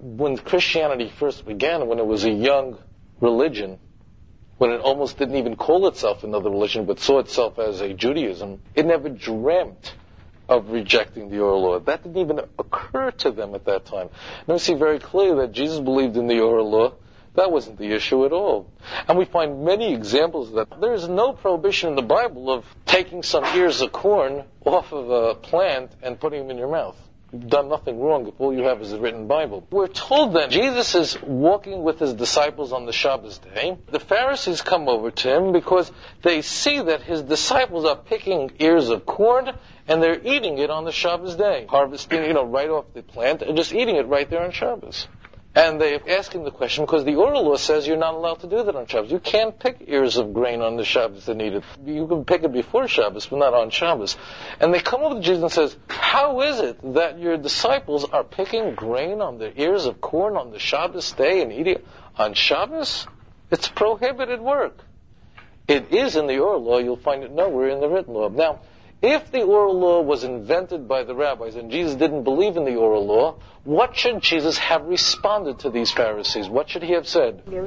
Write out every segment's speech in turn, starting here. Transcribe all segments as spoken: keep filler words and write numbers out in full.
when Christianity first began, when it was a young religion, when it almost didn't even call itself another religion, but saw itself as a Judaism, it never dreamt of rejecting the oral law. That didn't even occur to them at that time. And we see very clearly that Jesus believed in the oral law. That wasn't the issue at all. And we find many examples of that. There is no prohibition in the Bible of taking some ears of corn off of a plant and putting them in your mouth. You've done nothing wrong if all you have is a written Bible. We're told that Jesus is walking with his disciples on the Shabbos day. The Pharisees come over to him because they see that his disciples are picking ears of corn and they're eating it on the Shabbos day. Harvesting, you know, right off the plant and just eating it right there on Shabbos. And they ask him the question because the oral law says you're not allowed to do that on Shabbos. You can't pick ears of grain on the Shabbos and eat it. You can pick it before Shabbos, but not on Shabbos. And they come over to Jesus and says, how is it that your disciples are picking grain on the ears of corn on the Shabbos day and eating it on Shabbos? It's prohibited work. It is in the oral law. You'll find it nowhere in the written law. Now, if the oral law was invented by the rabbis and Jesus didn't believe in the oral law, what should Jesus have responded to these Pharisees? What should he have said? Yeah,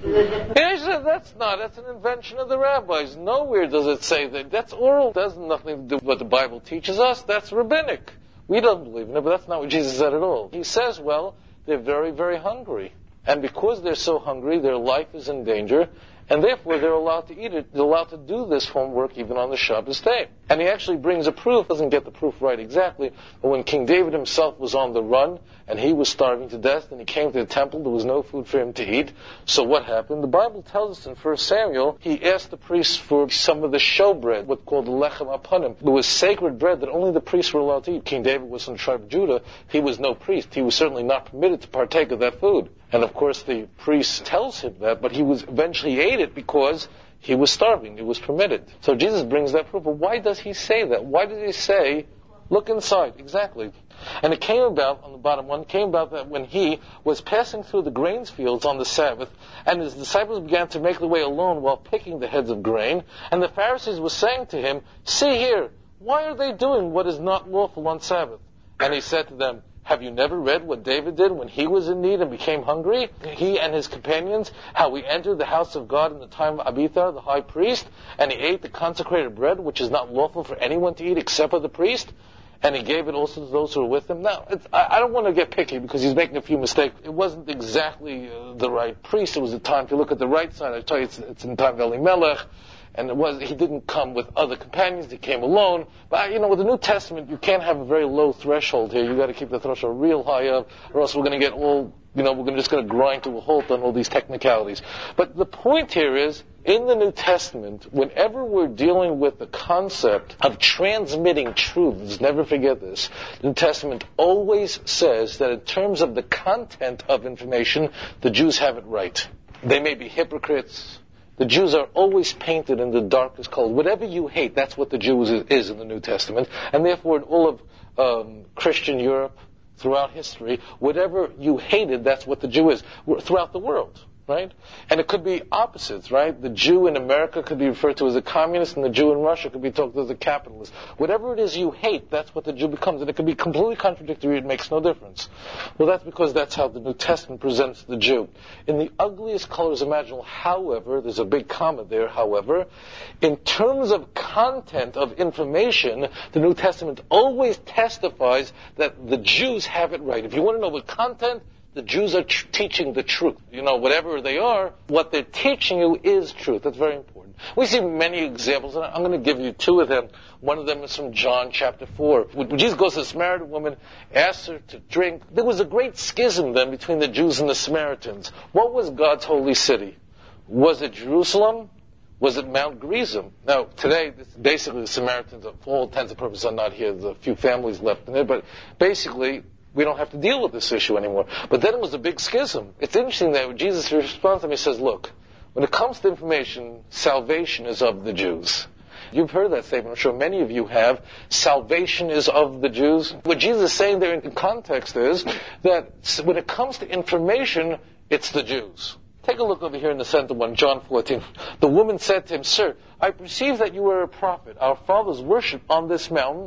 he said, that's not, that's an invention of the rabbis. Nowhere does it say that. That's oral. It has nothing to do with what the Bible teaches us. That's rabbinic. We don't believe in it, but that's not what Jesus said at all. He says, well, they're very, very hungry. And because they're so hungry, their life is in danger. And therefore, they're allowed to eat it. They're allowed to do this homework even on the Shabbos day. And he actually brings a proof. Doesn't get the proof right exactly. But when King David himself was on the run and he was starving to death and he came to the temple, there was no food for him to eat. So what happened? The Bible tells us in First Samuel, he asked the priests for some of the showbread, what's called the lechem apanim. It was sacred bread that only the priests were allowed to eat. King David was from the tribe of Judah. He was no priest. He was certainly not permitted to partake of that food. And of course the priest tells him that, but he was eventually ate it because he was starving. It was permitted. So Jesus brings that proof. But why does he say that? Why did he say, look inside? Exactly. And it came about, on the bottom one, it came about that when he was passing through the grain fields on the Sabbath, and his disciples began to make their way alone while picking the heads of grain, and the Pharisees were saying to him, see here, why are they doing what is not lawful on Sabbath? And he said to them, have you never read what David did when he was in need and became hungry? He and his companions, how he entered the house of God in the time of Abiathar, the high priest, and he ate the consecrated bread, which is not lawful for anyone to eat except for the priest, and he gave it also to those who were with him. Now, it's, I, I don't want to get picky because he's making a few mistakes. It wasn't exactly uh, the right priest. It was the time, if you look at the right side, I tell you, it's, it's in the time of Elimelech. And it was, he didn't come with other companions, he came alone. But, you know, with the New Testament, you can't have a very low threshold here. You've got to keep the threshold real high up, or else we're going to get all, you know, we're just going to grind to a halt on all these technicalities. But the point here is, in the New Testament, whenever we're dealing with the concept of transmitting truths, never forget this, the New Testament always says that in terms of the content of information, the Jews have it right. They may be hypocrites. The Jews are always painted in the darkest colors. Whatever you hate, that's what the Jew is, is in the New Testament. And therefore, in all of um, Christian Europe, throughout history, whatever you hated, that's what the Jew is, throughout the world. Right? And it could be opposites, right? The Jew in America could be referred to as a communist, and the Jew in Russia could be talked to as a capitalist. Whatever it is you hate, that's what the Jew becomes. And it could be completely contradictory, it makes no difference. Well, that's because that's how the New Testament presents the Jew. In the ugliest colors imaginable, however, there's a big comma there, however, in terms of content of information, the New Testament always testifies that the Jews have it right. If you want to know what content, the Jews are tr- teaching the truth. You know, whatever they are, what they're teaching you is truth. That's very important. We see many examples, and I'm going to give you two of them. One of them is from John chapter four. When Jesus goes to the Samaritan woman, asks her to drink, there was a great schism then between the Jews and the Samaritans. What was God's holy city? Was it Jerusalem? Was it Mount Gerizim? Now, today, basically the Samaritans, for all intents and purposes, are not here. There's a few families left in there, but basically, we don't have to deal with this issue anymore. But then it was a big schism. It's interesting that when Jesus responds to him, he says, look, when it comes to information, salvation is of the Jews. You've heard that statement. I'm sure many of you have. Salvation is of the Jews. What Jesus is saying there in context is that when it comes to information, it's the Jews. Take a look over here in the center one, John fourteen. The woman said to him, Sir, I perceive that you are a prophet. Our fathers worship on this mountain,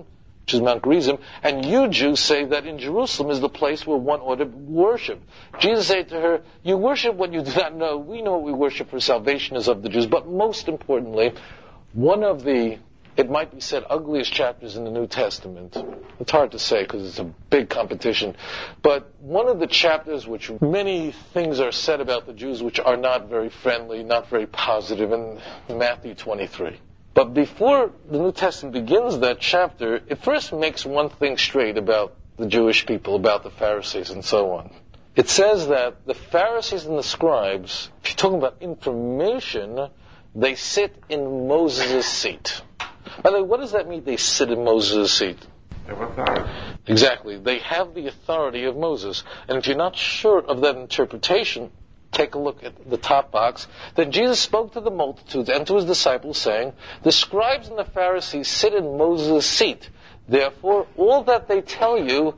which is Mount Gerizim, and you Jews say that in Jerusalem is the place where one ought to worship. Jesus said to her, you worship what you do not know. We know what we worship, for salvation is of the Jews. But most importantly, one of the, it might be said, ugliest chapters in the New Testament. It's hard to say because it's a big competition. But one of the chapters which many things are said about the Jews which are not very friendly, not very positive, in Matthew twenty-three. But before the New Testament begins that chapter, it first makes one thing straight about the Jewish people, about the Pharisees and so on. It says that the Pharisees and the scribes, if you're talking about information, they sit in Moses' seat. By the way, what does that mean, they sit in Moses' seat? They have authority. Exactly. They have the authority of Moses. And if you're not sure of that interpretation, take a look at the top box. Then Jesus spoke to the multitudes and to his disciples, saying, the scribes and the Pharisees sit in Moses' seat. Therefore, all that they tell you,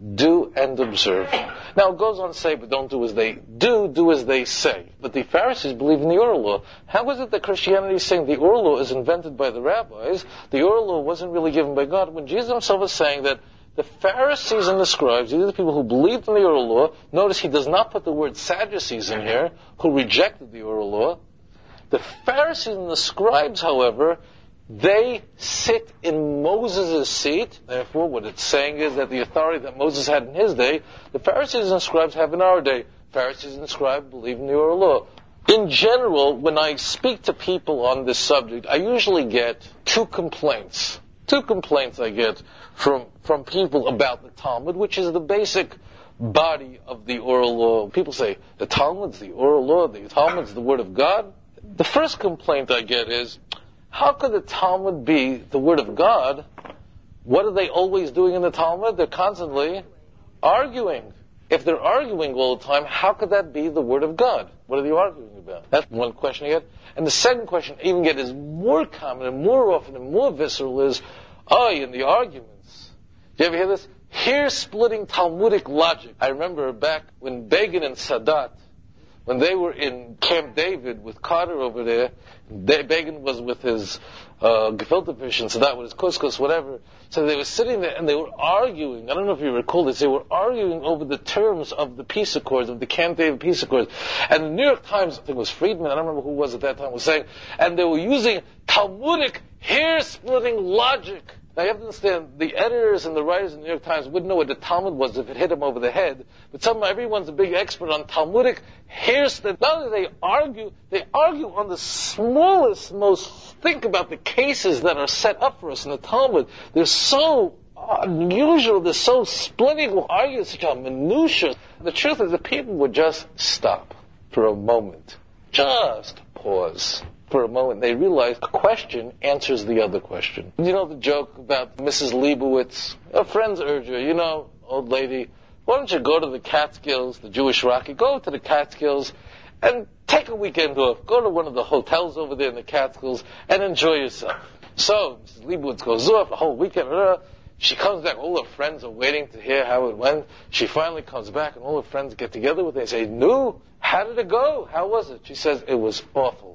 do and observe. Now it goes on to say, but don't do as they do, do as they say. But the Pharisees believe in the oral law. How is it that Christianity is saying the oral law is invented by the rabbis? The oral law wasn't really given by God. When Jesus himself is saying that the Pharisees and the scribes, these are the people who believed in the oral law. Notice he does not put the word Sadducees in here, who rejected the oral law. The Pharisees and the scribes, however, they sit in Moses' seat. Therefore, what it's saying is that the authority that Moses had in his day, the Pharisees and scribes have in our day. Pharisees and scribes believe in the oral law. In general, when I speak to people on this subject, I usually get two complaints. Two complaints I get from, from people about the Talmud, which is the basic body of the oral law. People say, the Talmud's the oral law, the Talmud's the Word of God. The first complaint I get is, how could the Talmud be the Word of God? What are they always doing in the Talmud? They're constantly arguing. If they're arguing all the time, how could that be the Word of God? What are they arguing about? That's one question I get. And the second question I even get is more common and more often and more visceral is, oh, in the arguments. Do you ever hear this? Hair-splitting Talmudic logic. I remember back when Begin and Sadat, when they were in Camp David with Carter over there, Begin was with his uh, gefilte fish and Sadat with his couscous, whatever. So they were sitting there and they were arguing. I don't know if you recall this. They were arguing over the terms of the peace accords, of the Camp David peace accords. And the New York Times, I think it was Friedman, I don't remember who it was at that time, was saying, and they were using Talmudic hair-splitting logic. Now you have to understand, the editors and the writers in the New York Times wouldn't know what the Talmud was if it hit them over the head. But somehow everyone's a big expert on Talmudic hairstyle. Not only they argue, they argue on the smallest, most, think about the cases that are set up for us in the Talmud. They're so unusual, they're so splitting, who argue such a minutia. The truth is that people would just stop for a moment. Just pause. For a moment, they realize a question answers the other question. You know the joke about Missus Leibowitz? Her friends urge her, you know, old lady, why don't you go to the Catskills, the Jewish Rocky, go to the Catskills and take a weekend off. Go to one of the hotels over there in the Catskills and enjoy yourself. So, Missus Leibowitz goes off a whole weekend. She comes back. All her friends are waiting to hear how it went. She finally comes back and all her friends get together with her and say, no, how did it go? How was it? She says, it was awful.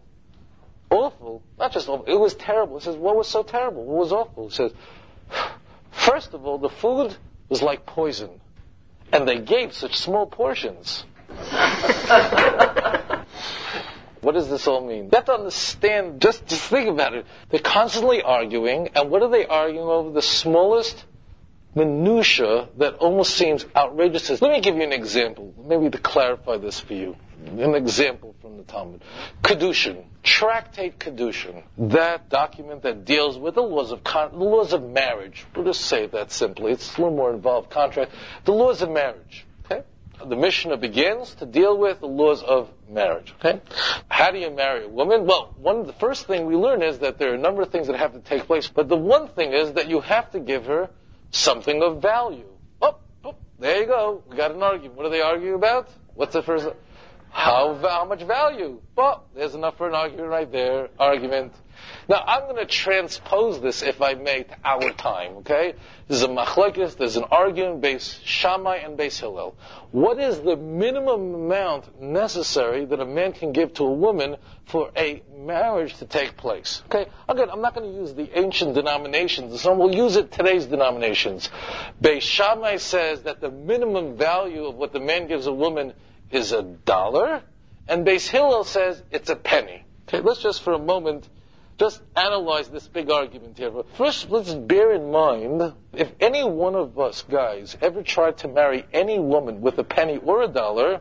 Awful? Not just awful. It was terrible. He says, what was so terrible? What was awful? He says, first of all, the food was like poison. And they gave such small portions. What does this all mean? You have to understand, just, just think about it. They're constantly arguing, and what are they arguing over? The smallest minutia that almost seems outrageous. Let me give you an example, maybe to clarify this for you. An example from the Talmud. Kedushin, Tractate Kedushin, that document that deals with the laws of con- the laws of marriage. We'll just say that simply. It's a little more involved contract. The laws of marriage. Okay, the Mishnah begins to deal with the laws of marriage. Okay, how do you marry a woman? Well, one of the first thing we learn is that there are a number of things that have to take place. But the one thing is that you have to give her something of value. Oh, oh there you go. We got an argument. What are they arguing about? What's the first? How, how much value? Well, there's enough for an argument right there. Argument. Now, I'm going to transpose this, if I may, to our time, okay? There's a machlekes, there's an argument based Shammai and based Hillel. What is the minimum amount necessary that a man can give to a woman for a marriage to take place? Okay? Again, I'm not going to use the ancient denominations, so we'll use it today's denominations. Beis Shammai says that the minimum value of what the man gives a woman is a dollar, and Beis Hillel says it's a penny. Okay, let's just for a moment just analyze this big argument here. First, let's bear in mind, if any one of us guys ever tried to marry any woman with a penny or a dollar,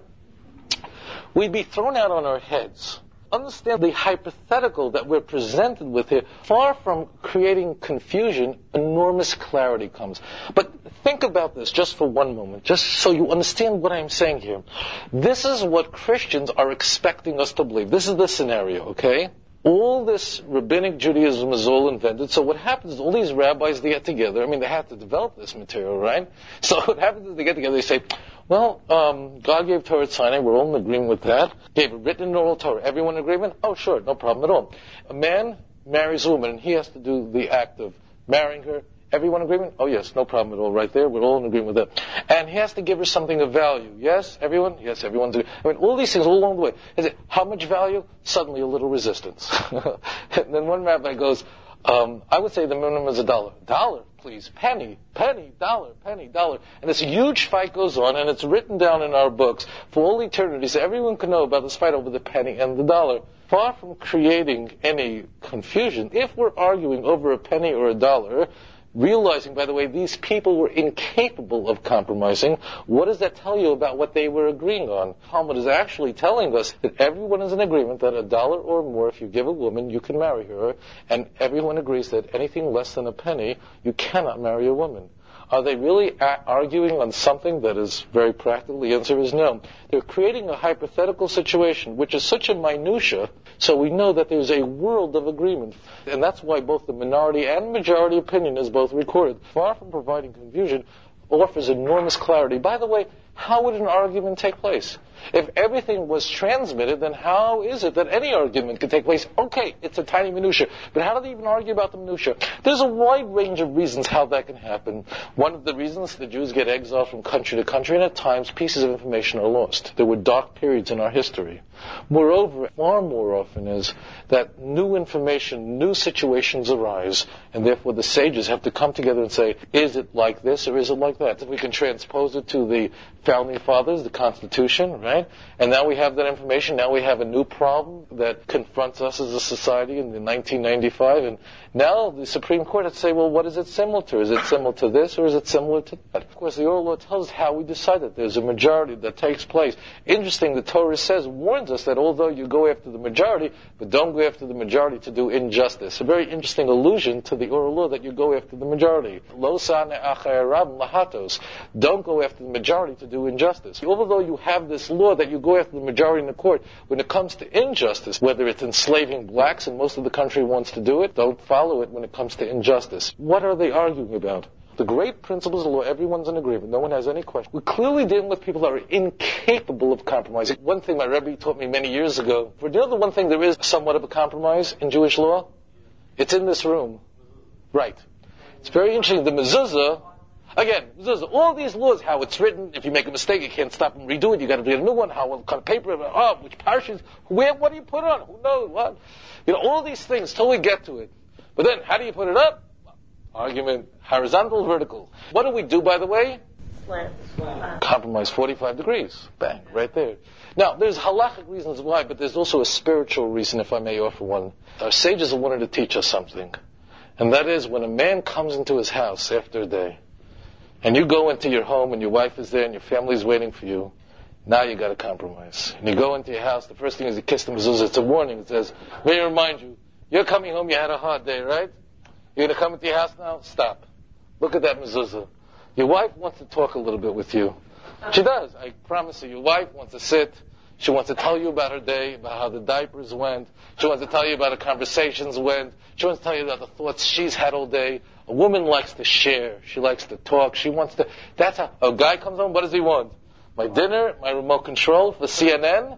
we'd be thrown out on our heads. Understand the hypothetical that we're presented with here. Far from creating confusion, enormous clarity comes. But think about this just for one moment, just so you understand what I'm saying here. This is what Christians are expecting us to believe. This is the scenario, okay? All this rabbinic Judaism is all invented. So what happens is all these rabbis, they get together. I mean, they have to develop this material, right? So what happens is they get together, they say, well, um, God gave Torah at Sinai. We're all in agreement with that. Gave it written in oral Torah. Everyone in agreement? Oh, sure, no problem at all. A man marries a woman, and he has to do the act of marrying her. Everyone in agreement? Oh, yes, no problem at all. Right there, we're all in agreement with that. And he has to give her something of value. Yes, everyone? Yes, everyone's agreement. I mean, all these things all along the way. Is it how much value? Suddenly a little resistance. And then one rabbi goes, um, I would say the minimum is a dollar. Dollar, please. Penny, penny, dollar, penny, dollar. And this huge fight goes on, and it's written down in our books for all eternity, so everyone can know about this fight over the penny and the dollar. Far from creating any confusion, if we're arguing over a penny or a dollar, realizing, by the way, these people were incapable of compromising, what does that tell you about what they were agreeing on? Talmud is actually telling us that everyone is in agreement that a dollar or more, if you give a woman, you can marry her, and everyone agrees that anything less than a penny, you cannot marry a woman. Are they really a- arguing on something that is very practical? The answer is no. They're creating a hypothetical situation, which is such a minutia, so we know that there's a world of agreement. And that's why both the minority and majority opinion is both recorded. Far from providing confusion, offers enormous clarity. By the way, how would an argument take place? If everything was transmitted, then how is it that any argument could take place? Okay, it's a tiny minutia, but how do they even argue about the minutia? There's a wide range of reasons how that can happen. One of the reasons the Jews get exiled from country to country, and at times pieces of information are lost. There were dark periods in our history. Moreover, far more often is that new information, new situations arise, and therefore the sages have to come together and say, is it like this or is it like that? If we can transpose it to the founding fathers, the Constitution, right? And now we have that information. Now we have a new problem that confronts us as a society in the nineteen ninety-five. And now the Supreme Court has to say, well, what is it similar to? Is it similar to this or is it similar to that? Of course, the oral law tells us how we decide that. There's a majority that takes place. Interesting, the Torah says, warns us that although you go after the majority, but don't go after the majority to do injustice. A very interesting allusion to the oral law that you go after the majority. Lo sane achar rab lahatos. Don't go after the majority to do injustice. Although you have this law that you go after the majority in the court, when it comes to injustice, whether it's enslaving blacks, and most of the country wants to do it, don't follow it when it comes to injustice. What are they arguing about? The great principles of the law, everyone's in agreement. No one has any question. We're clearly dealing with people that are incapable of compromising. One thing my Rebbe taught me many years ago, for the other one thing there is somewhat of a compromise in Jewish law, it's in this room. Right. It's very interesting. The mezuzah, again, mezuzah, all these laws, how it's written, if you make a mistake, you can't stop and redo it, you got to do a new one, how what kind of paper, oh, which parshas, where, what do you put on? Who knows what? You know, all these things till we get to it. But then, how do you put it up? Argument, horizontal, vertical. What do we do, by the way? Slant. Slant. Compromise forty-five degrees. Bang, right there. Now, there's halachic reasons why, but there's also a spiritual reason, if I may offer one. Our sages have wanted to teach us something. And that is, when a man comes into his house after a day, and you go into your home and your wife is there and your family's waiting for you, now you got to compromise. And you go into your house, the first thing is you kiss the mezuzah. It's a warning. It says, may I remind you, you're coming home, you had a hard day, right? You're going to come into your house now? Stop. Look at that mezuzah. Your wife wants to talk a little bit with you. She does. I promise you. Your wife wants to sit. She wants to tell you about her day, about how the diapers went. She wants to tell you about her conversations went. She wants to tell you about the thoughts she's had all day. A woman likes to share. She likes to talk. She wants to... That's how... A guy comes home, what does he want? My dinner, my remote control for C N N.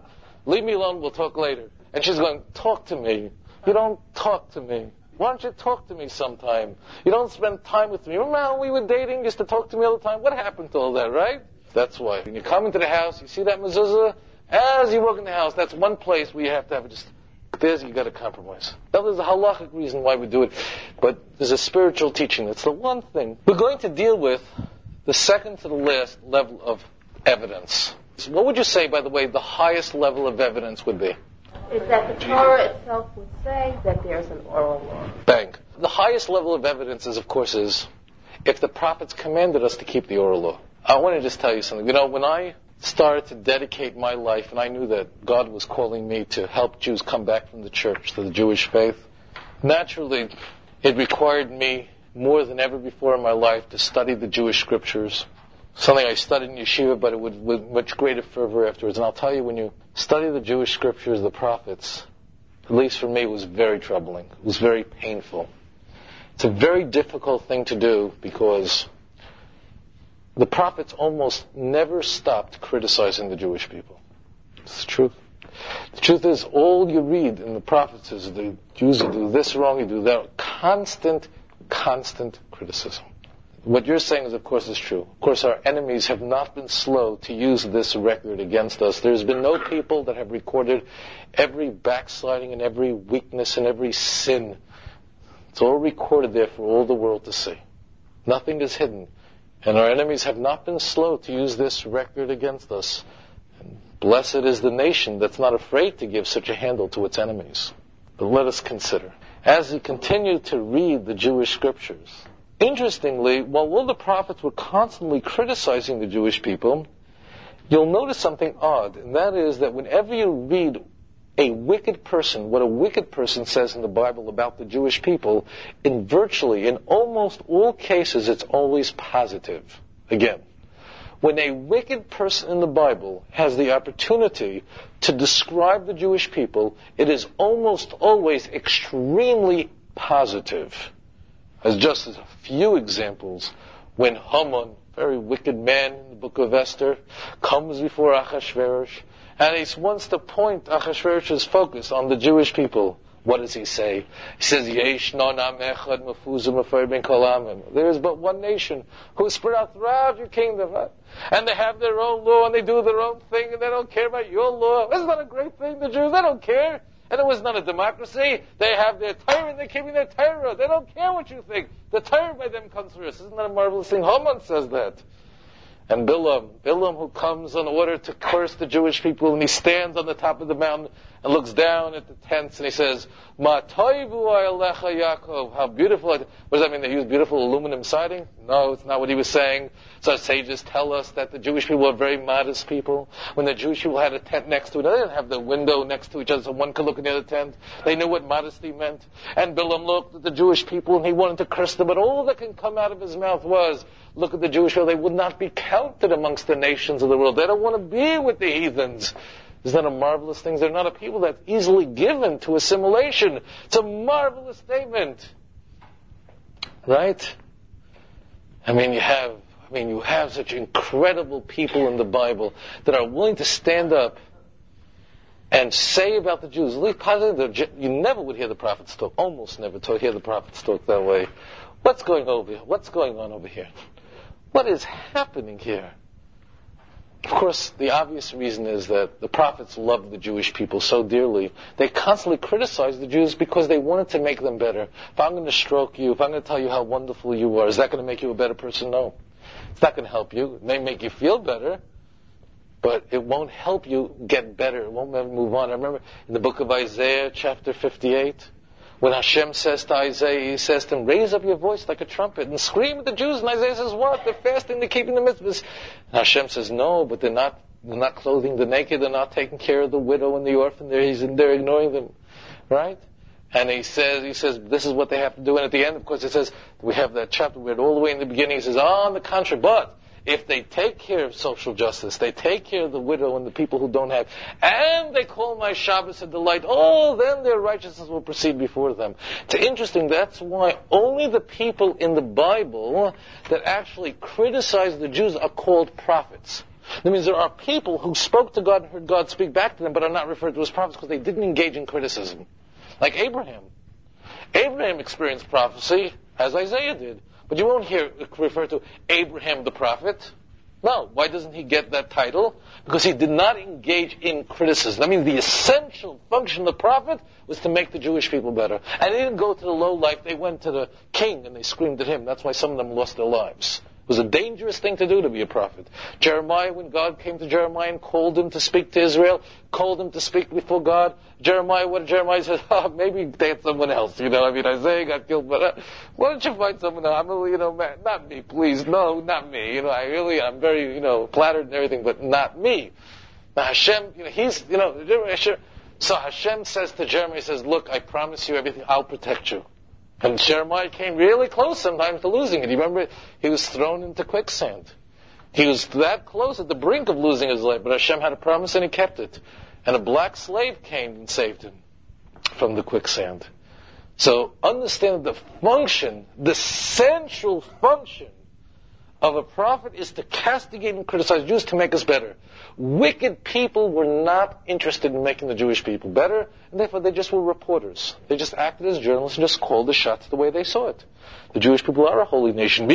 Leave me alone, we'll talk later. And she's going, talk to me. You don't talk to me. Why don't you talk to me sometime? You don't spend time with me. Remember how we were dating, used to talk to me all the time? What happened to all that, right? That's why. When you come into the house, you see that mezuzah, as you walk in the house, that's one place where you have to have it just, there's, you got to compromise. Now there's a halachic reason why we do it, but there's a spiritual teaching. That's the one thing. We're going to deal with the second to the last level of evidence. So what would you say, by the way, the highest level of evidence would be? Is that the Torah itself would say that there's an oral law. Bang. The highest level of evidence is, of course, is if the prophets commanded us to keep the oral law. I want to just tell you something. You know, when I started to dedicate my life, and I knew that God was calling me to help Jews come back from the church to the Jewish faith, naturally, it required me more than ever before in my life to study the Jewish scriptures. Something I studied in yeshiva, but it would, with much greater fervor afterwards. And I'll tell you, when you study the Jewish scriptures, the prophets, at least for me, it was very troubling. It was very painful. It's a very difficult thing to do because the prophets almost never stopped criticizing the Jewish people. It's the truth. The truth is, all you read in the prophets is the Jews do this wrong, you do that. Constant, constant criticism. What you're saying is, of course, is true. Of course, our enemies have not been slow to use this record against us. There's been no people that have recorded every backsliding and every weakness and every sin. It's all recorded there for all the world to see. Nothing is hidden. And our enemies have not been slow to use this record against us. And blessed is the nation that's not afraid to give such a handle to its enemies. But let us consider. As we continue to read the Jewish scriptures, interestingly, while all the prophets were constantly criticizing the Jewish people, you'll notice something odd, and that is that whenever you read a wicked person, what a wicked person says in the Bible about the Jewish people, in virtually, in almost all cases, it's always positive. Again, when a wicked person in the Bible has the opportunity to describe the Jewish people, it is almost always extremely positive. As just as a few examples, when Haman, very wicked man in the book of Esther, comes before Achashverosh, and he wants to point Achashverosh's focus on the Jewish people. What does he say? He says, Yesh non am echad mefuzim afer ben kol amim. There is but one nation who is spread out throughout your kingdom. Right? And they have their own law, and they do their own thing, and they don't care about your law. Isn't that a great thing, the Jews? They don't care. And it was not a democracy. They have their Torah, and they're keeping their Torah. They don't care what you think. The Torah by them comes first. Isn't that a marvelous thing? Haman says that. And Bilam, Bilam who comes in order to curse the Jewish people, and he stands on the top of the mountain and looks down at the tents, and he says, Ma toivu alecha Yaakov. How beautiful. What does that mean? They use beautiful aluminum siding? No, it's not what he was saying. So our sages tell us that the Jewish people are very modest people. When the Jewish people had a tent next to it, they didn't have the window next to each other so one could look in the other tent. They knew what modesty meant. And Bilam looked at the Jewish people and he wanted to curse them, but all that can come out of his mouth was, look at the Jewish people, they would not be counted amongst the nations of the world. They don't want to be with the heathens. Isn't that a marvelous thing? They're not a people that's easily given to assimilation. It's a marvelous statement. Right? I mean, you have, I mean, you have such incredible people in the Bible that are willing to stand up and say about the Jews, you never would hear the prophets talk, almost never talk, hear the prophets talk that way. What's going over here? What's going on over here? What is happening here? Of course, the obvious reason is that the prophets loved the Jewish people so dearly. They constantly criticized the Jews because they wanted to make them better. If I'm going to stroke you, if I'm going to tell you how wonderful you are, is that going to make you a better person? No. It's not going to help you. It may make you feel better, but it won't help you get better. It won't move on. I remember in the book of Isaiah, chapter fifty-eight, when Hashem says to Isaiah, he says to him, raise up your voice like a trumpet and scream at the Jews. And Isaiah says, what? They're fasting, they're keeping the mitzvahs. And Hashem says, no, but they're not, they're not clothing the naked, they're not taking care of the widow and the orphan. They're, he's, they're ignoring them. Right? And he says, he says, this is what they have to do. And at the end, of course, it says, we have that chapter, we read all the way in the beginning, he says, oh, on the contrary, but if they take care of social justice, they take care of the widow and the people who don't have, and they call my Shabbos a delight, oh, then their righteousness will proceed before them. It's interesting, that's why only the people in the Bible that actually criticize the Jews are called prophets. That means there are people who spoke to God and heard God speak back to them, but are not referred to as prophets because they didn't engage in criticism. Like Abraham. Abraham experienced prophecy, as Isaiah did. But you won't hear it referred to Abraham the prophet. No. Why doesn't he get that title? Because he did not engage in criticism. That means the essential function of the prophet was to make the Jewish people better. And they didn't go to the low life. They went to the king and they screamed at him. That's why some of them lost their lives. It was a dangerous thing to do, to be a prophet. Jeremiah, when God came to Jeremiah and called him to speak to Israel, called him to speak before God, Jeremiah, what did Jeremiah say? Oh, maybe they had someone else. You know, I mean, Isaiah got killed, but uh, why don't you find someone else? I'm a, you know, man, not me, please. No, not me. You know, I really, I'm very, you know, flattered and everything, but not me. Now Hashem, you know, he's, you know, so Hashem says to Jeremiah, he says, look, I promise you everything, I'll protect you. And Jeremiah came really close sometimes to losing it. You remember, he was thrown into quicksand. He was that close at the brink of losing his life, but Hashem had a promise and he kept it. And a black slave came and saved him from the quicksand. So understand that the function, the central function of a prophet is to castigate and criticize Jews to make us better. Wicked people were not interested in making the Jewish people better, and therefore they just were reporters. They just acted as journalists and just called the shots the way they saw it. The Jewish people are a holy nation. Who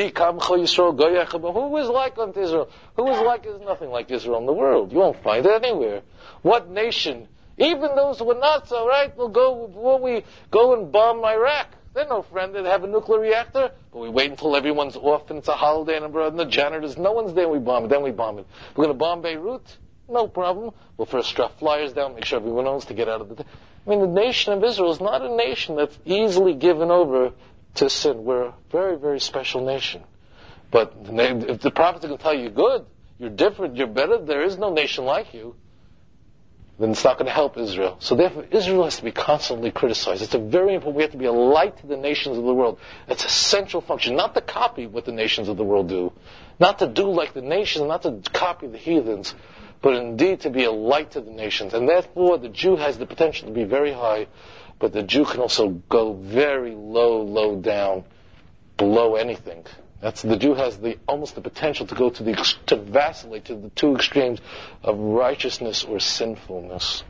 is like unto Israel? Who is like is nothing like Israel in the world. You won't find it anywhere. What nation? Even those who are not so, right, will go, will we go and bomb Iraq? They're no friend. They have a nuclear reactor, but we wait until everyone's off and it's a holiday and, and the janitors, no one's there, we bomb it, then we bomb it. We're going to bomb Beirut? No problem. We'll first drop flyers down, make sure everyone knows to get out of the... I mean, the nation of Israel is not a nation that's easily given over to sin. We're a very, very special nation. But if the prophets are going to tell you, good, you're different, you're better, there is no nation like you, then it's not going to help Israel. So therefore, Israel has to be constantly criticized. It's a very important, we have to be a light to the nations of the world. It's a central function, not to copy what the nations of the world do, not to do like the nations, not to copy the heathens, but indeed to be a light to the nations. And therefore, the Jew has the potential to be very high, but the Jew can also go very low, low down, below anything. That's, the Jew has the almost the potential to go to the to vacillate to the two extremes of righteousness or sinfulness.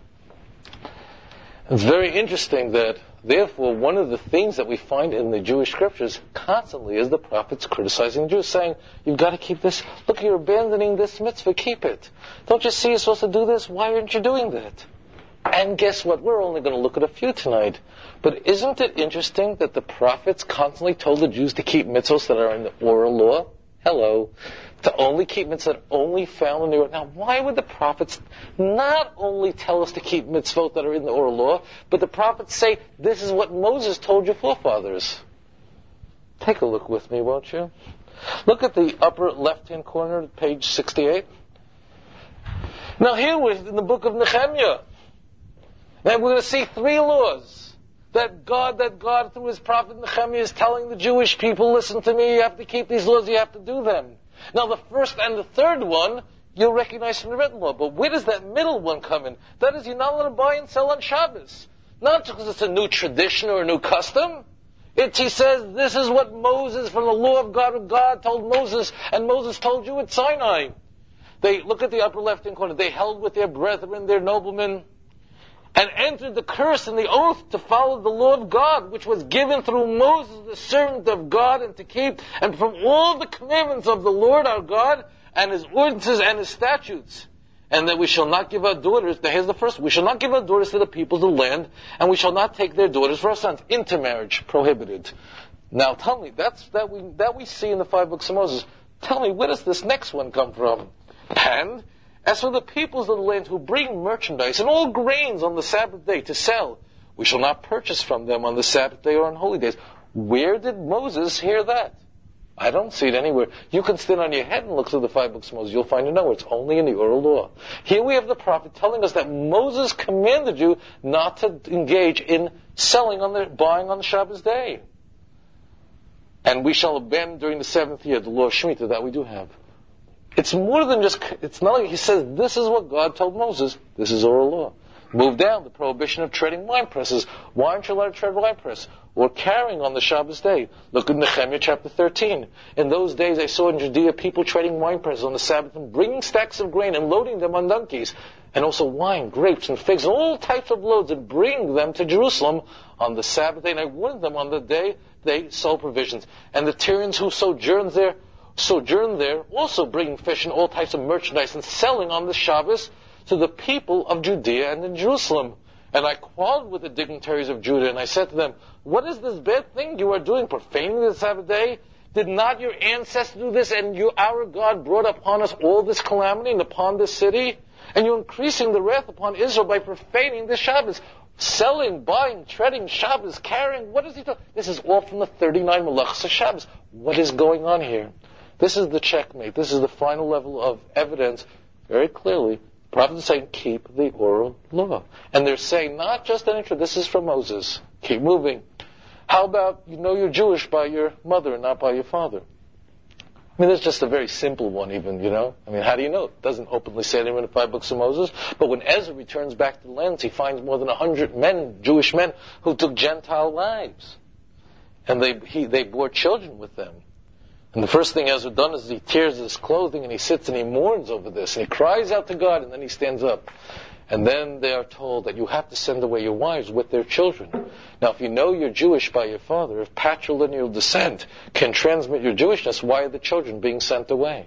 It's very interesting that, therefore, one of the things that we find in the Jewish scriptures constantly is the prophets criticizing the Jews, saying, you've got to keep this, look, you're abandoning this mitzvah, keep it. Don't you see you're supposed to do this? Why aren't you doing that? And guess what? We're only going to look at a few tonight. But isn't it interesting that the prophets constantly told the Jews to keep mitzvahs that are in the oral law? Hello. To only keep mitzvahs that are only found in the oral law. Now, why would the prophets not only tell us to keep mitzvahs that are in the oral law, but the prophets say, this is what Moses told your forefathers? Take a look with me, won't you? Look at the upper left-hand corner, page sixty-eight. Now here we're in the book of Nehemiah. And we're going to see three laws that God, that God through his prophet Nehemiah is telling the Jewish people, listen to me, you have to keep these laws, you have to do them. Now the first and the third one, you'll recognize from the written law. But where does that middle one come in? That is, you're not allowed to buy and sell on Shabbos. Not because it's a new tradition or a new custom. It's, he says, this is what Moses, from the law of God, God told Moses, and Moses told you at Sinai. They, look at the upper left-hand corner, they held with their brethren, their noblemen, and entered the curse and the oath to follow the law of God, which was given through Moses, the servant of God, and to keep, and from all the commandments of the Lord our God, and his ordinances and his statutes. And that we shall not give our daughters, now here's the first, we shall not give our daughters to the peoples of the land, and we shall not take their daughters for our sons. Intermarriage, prohibited. Now tell me, that's, that we, that we see in the five books of Moses. Tell me, where does this next one come from? And, as for the peoples of the land who bring merchandise and all grains on the Sabbath day to sell, we shall not purchase from them on the Sabbath day or on holy days. Where did Moses hear that? I don't see it anywhere. You can stand on your head and look through the five books of Moses. You'll find it nowhere. It's only in the oral law. Here we have the prophet telling us that Moses commanded you not to engage in selling on the, buying on the Shabbos day. And we shall abandon during the seventh year the law of Shemitah that we do have. It's more than just, it's not like he says, this is what God told Moses. This is oral law. Move down, the prohibition of treading wine presses. Why aren't you allowed to tread wine press? Or carrying on the Shabbos day. Look at Nehemiah chapter thirteen. In those days I saw in Judea people treading wine presses on the Sabbath and bringing stacks of grain and loading them on donkeys. And also wine, grapes, and figs, and all types of loads, and bring them to Jerusalem on the Sabbath day. And I warned them on the day they sold provisions. And the Tyrians who sojourned there, sojourned there, also bringing fish and all types of merchandise and selling on the Shabbos to the people of Judea and in Jerusalem. And I quarreled with the dignitaries of Judah, and I said to them, what is this bad thing you are doing, profaning the Sabbath day? Did not your ancestors do this, and you, our God brought upon us all this calamity and upon this city? And you're increasing the wrath upon Israel by profaning the Shabbos, selling, buying, treading Shabbos, carrying. What is he doing? This is all from the thirty-nine Malachas of Shabbos. What is going on here? This is the checkmate. This is the final level of evidence, very clearly. The prophet is saying, keep the oral law. And they're saying, not just any truth, this is from Moses. Keep moving. How about you know you're Jewish by your mother and not by your father? I mean, that's just a very simple one even, you know. I mean, how do you know? It doesn't openly say it in the five books of Moses. But when Ezra returns back to the lands, he finds more than a hundred men, Jewish men, who took Gentile wives. And they he, they bore children with them. And the first thing Ezra does is he tears his clothing and he sits and he mourns over this. And he cries out to God and then he stands up. And then they are told that you have to send away your wives with their children. Now, if you know you're Jewish by your father, if patrilineal descent can transmit your Jewishness, why are the children being sent away?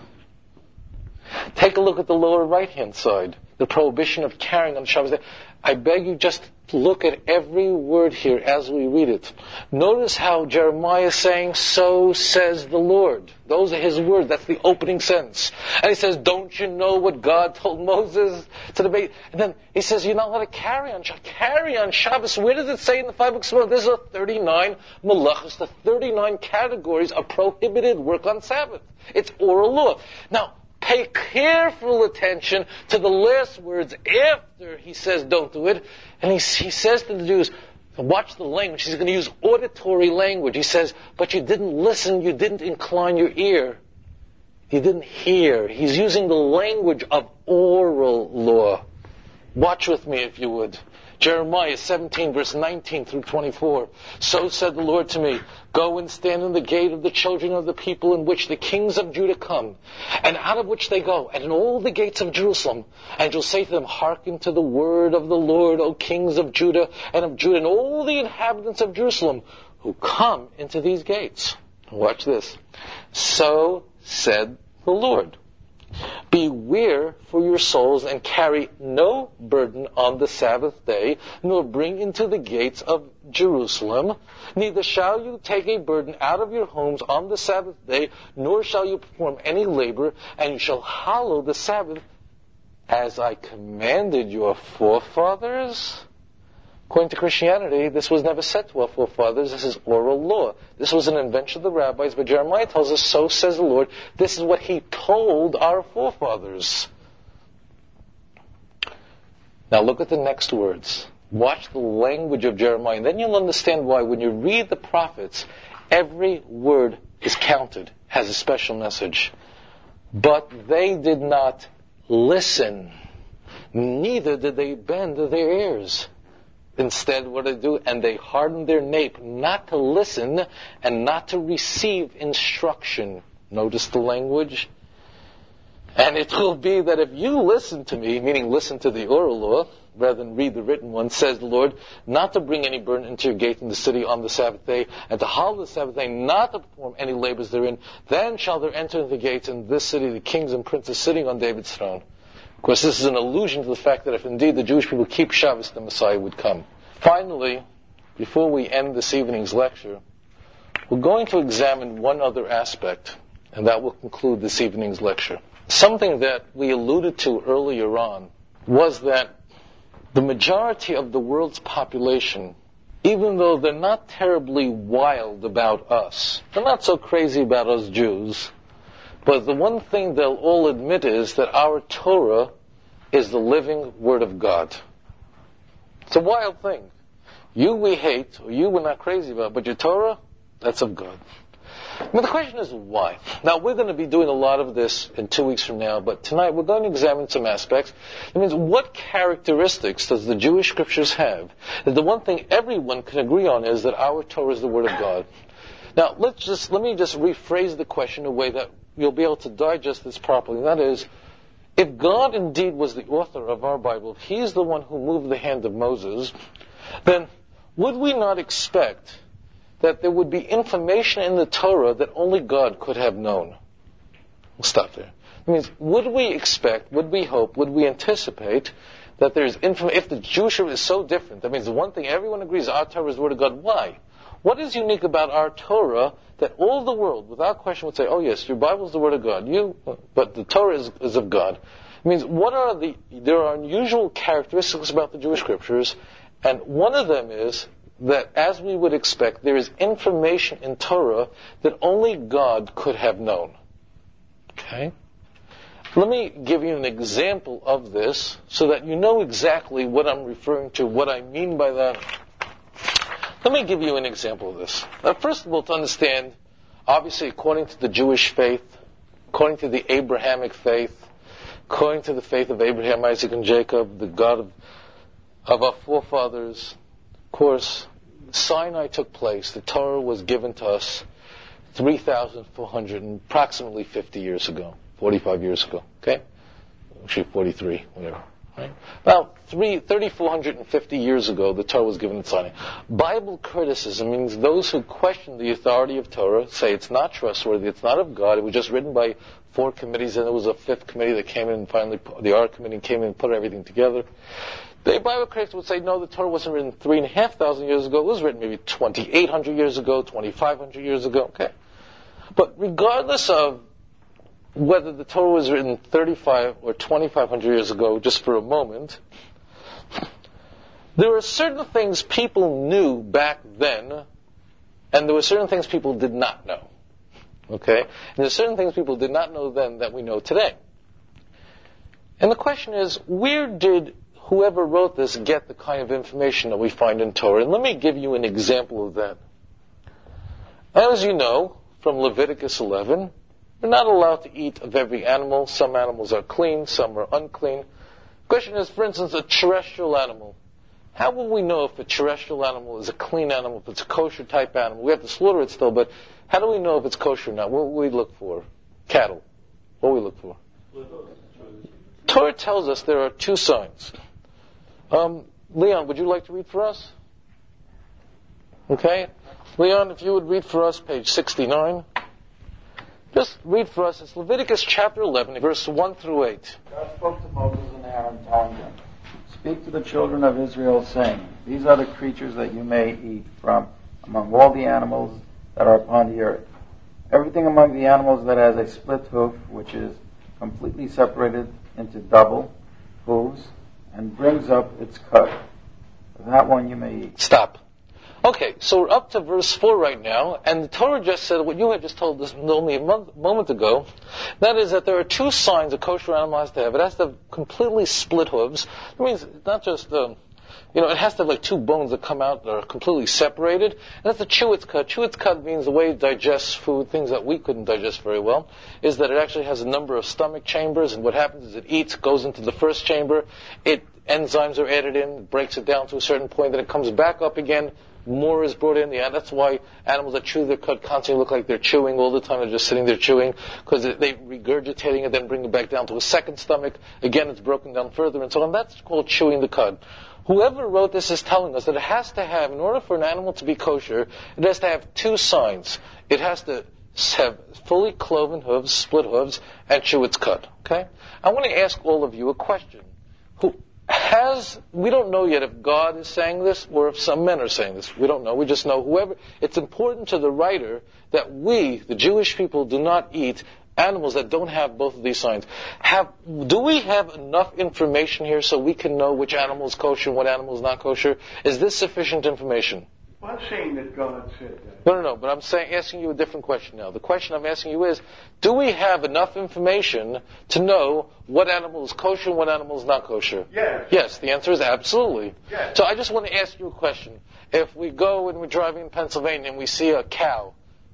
Take a look at the lower right-hand side, the prohibition of carrying on Shabbos day. I beg you just to look at every word here as we read it. Notice how Jeremiah is saying, so says the Lord. Those are his words. That's the opening sentence. And he says, don't you know what God told Moses to the baby? And then he says, you're not allowed to carry on Shabbos. Carry on Shabbos. Where does it say in the five books of Moses? There's a thirty-nine malachas, the thirty-nine categories of prohibited work on Sabbath. It's oral law. Now, pay careful attention to the last words after he says don't do it. And he, he says to the Jews, watch the language. He's going to use auditory language. He says, but you didn't listen, you didn't incline your ear. You didn't hear. He's using the language of oral law. Watch with me if you would. Jeremiah seventeen, verse nineteen through twenty-four. So said the Lord to me, go and stand in the gate of the children of the people in which the kings of Judah come, and out of which they go, and in all the gates of Jerusalem. And you'll say to them, hearken to the word of the Lord, O kings of Judah, and of Judah, and all the inhabitants of Jerusalem, who come into these gates. Watch this. So said the Lord. Beware for your souls and carry no burden on the Sabbath day, nor bring into the gates of Jerusalem. Neither shall you take a burden out of your homes on the Sabbath day, nor shall you perform any labor, and you shall hallow the Sabbath as I commanded your forefathers. According to Christianity, this was never said to our forefathers. This is oral law. This was an invention of the rabbis, but Jeremiah tells us, so says the Lord. This is what he told our forefathers. Now look at the next words. Watch the language of Jeremiah, and then you'll understand why when you read the prophets, every word is counted, has a special message. But they did not listen, neither did they bend their ears. Instead, what did they do? And they hardened their nape not to listen and not to receive instruction. Notice the language. And it will be that if you listen to me, meaning listen to the oral law, rather than read the written one, says the Lord, not to bring any burden into your gate in the city on the Sabbath day, and to hallow the Sabbath day, not to perform any labors therein, then shall there enter into the gates in this city the kings and princes sitting on David's throne. Of course, this is an allusion to the fact that if indeed the Jewish people keep Shabbos, the Messiah would come. Finally, before we end this evening's lecture, we're going to examine one other aspect, and that will conclude this evening's lecture. Something that we alluded to earlier on was that the majority of the world's population, even though they're not terribly wild about us, they're not so crazy about us Jews, but the one thing they'll all admit is that our Torah is the living Word of God. It's a wild thing. You we hate, or you we're not crazy about, but your Torah, that's of God. But the question is why? Now, we're going to be doing a lot of this in two weeks from now, but tonight we're going to examine some aspects. It means, what characteristics does the Jewish scriptures have? That the one thing everyone can agree on is that our Torah is the Word of God. Now, let's just, let me just rephrase the question in a way that you'll be able to digest this properly. And that is, if God indeed was the author of our Bible, if He's the one who moved the hand of Moses, then would we not expect that there would be information in the Torah that only God could have known? We'll stop there. That means, would we expect, would we hope, would we anticipate that there's information, if the Jewish is so different, that means the one thing everyone agrees, our Torah is the Word of God. Why? What is unique about our Torah that all the world, without question, would say, oh yes, your Bible is the Word of God, you, but the Torah is, is of God? It means, what are the, there are unusual characteristics about the Jewish scriptures, and one of them is that, as we would expect, there is information in Torah that only God could have known. Okay? Let me give you an example of this so that you know exactly what I'm referring to, what I mean by that. Let me give you an example of this. Now, first of all, to understand, obviously, according to the Jewish faith, according to the Abrahamic faith, according to the faith of Abraham, Isaac, and Jacob, the God of, of our forefathers, of course, Sinai took place. The Torah was given to us three thousand four hundred and approximately fifty years ago, forty-five years ago, okay? Actually, forty-three, whatever. Right? About three thousand four hundred fifty years ago, the Torah was given in Sinai. Bible criticism means those who question the authority of Torah say it's not trustworthy, it's not of God, it was just written by four committees, and there was a fifth committee that came in and finally, the Art Committee came in and put everything together. The Bible critics would say, no, the Torah wasn't written three and a half thousand years ago, it was written maybe twenty-eight hundred years ago, twenty-five hundred years ago, okay? But regardless of whether the Torah was written thirty-five or twenty-five hundred years ago, just for a moment, there were certain things people knew back then, and there were certain things people did not know. Okay? And there are certain things people did not know then that we know today. And the question is, where did whoever wrote this get the kind of information that we find in Torah? And let me give you an example of that. As you know, from Leviticus eleven, we're not allowed to eat of every animal. Some animals are clean, some are unclean. The question is, for instance, a terrestrial animal. How will we know if a terrestrial animal is a clean animal, if it's a kosher type animal? We have to slaughter it still, but how do we know if it's kosher or not? What will we look for? Cattle. What do we look for? Torah tells us there are two signs. Um, Leon, would you like to read for us? Okay. Leon, if you would read for us page sixty-nine. Just read for us. It's Leviticus chapter eleven, verse one through eight. God spoke to Moses and Aaron, telling them, "Speak to the children of Israel, saying, These are the creatures that you may eat from among all the animals that are upon the earth. Everything among the animals that has a split hoof, which is completely separated into double hooves, and brings up its cud, that one you may eat." Stop. Okay, so we're up to verse four right now, and the Torah just said what you had just told us only a month, moment ago. That is that there are two signs a kosher animal has to have. It has to have completely split hooves. It means not just, um, you know, it has to have like two bones that come out that are completely separated. And that's the chew its cud. Chew its cud means the way it digests food, things that we couldn't digest very well, is that it actually has a number of stomach chambers, and what happens is it eats, goes into the first chamber, it enzymes are added in, breaks it down to a certain point, then it comes back up again. More is brought in. Yeah, that's why animals that chew their cud constantly look like they're chewing all the time. They're just sitting there chewing because they regurgitating it, then bring it back down to a second stomach. Again, it's broken down further and so on. That's called chewing the cud. Whoever wrote this is telling us that it has to have, in order for an animal to be kosher, it has to have two signs. It has to have fully cloven hooves, split hooves, and chew its cud. Okay? I want to ask all of you a question. Who Has, we don't know yet if God is saying this or if some men are saying this. We don't know. We just know whoever, it's important to the writer that we, the Jewish people, do not eat animals that don't have both of these signs. Have, do we have enough information here so we can know which animal is kosher and what animal is not kosher? Is this sufficient information? I'm not saying that God said that. No, no, no, but I'm saying, asking you a different question now. The question I'm asking you is, do we have enough information to know what animal is kosher and what animal is not kosher? Yes. Yes, the answer is absolutely. Yes. So I just want to ask you a question. If we go and we're driving in Pennsylvania and we see a cow,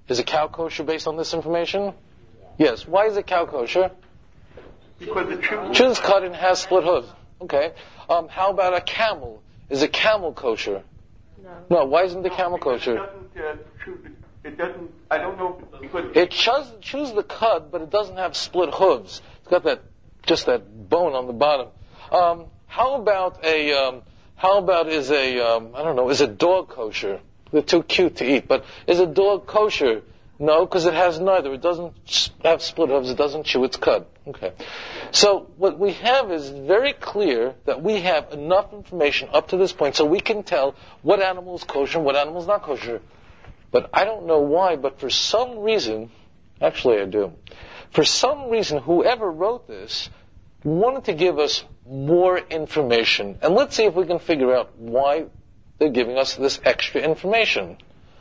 Is a cow kosher based on this information? Yes. Why is a cow kosher? Because it chews. Chews cut and has split hooves. Okay. Um, how about a camel? Is a camel kosher? No. No. Why isn't the camel Because kosher? It doesn't, uh, chew the, it doesn't, I don't know, because It chews, chews the cud, but it doesn't have split hooves. It's got that, just that bone on the bottom. Um, how about a, um, how about is a, um, I don't know, is a dog kosher? They're too cute to eat, but is a dog kosher? No, because it has neither. It doesn't have split hooves. It doesn't chew its cud. Okay. So what we have is very clear that we have enough information up to this point so we can tell what animal is kosher and what animal is not kosher. But I don't know why, but for some reason, actually I do, for some reason whoever wrote this wanted to give us more information. And let's see if we can figure out why they're giving us this extra information.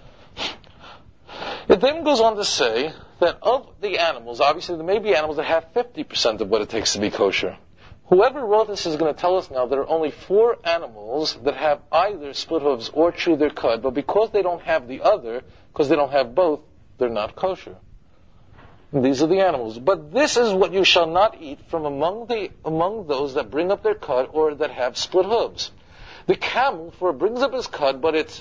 It then goes on to say that of the animals, obviously there may be animals that have fifty percent of what it takes to be kosher. Whoever wrote this is going to tell us now there are only four animals that have either split hooves or chew their cud, but because they don't have the other, because they don't have both, they're not kosher. And these are the animals. But this is what you shall not eat from among the among those that bring up their cud or that have split hooves. The camel, for it brings up his cud, but it's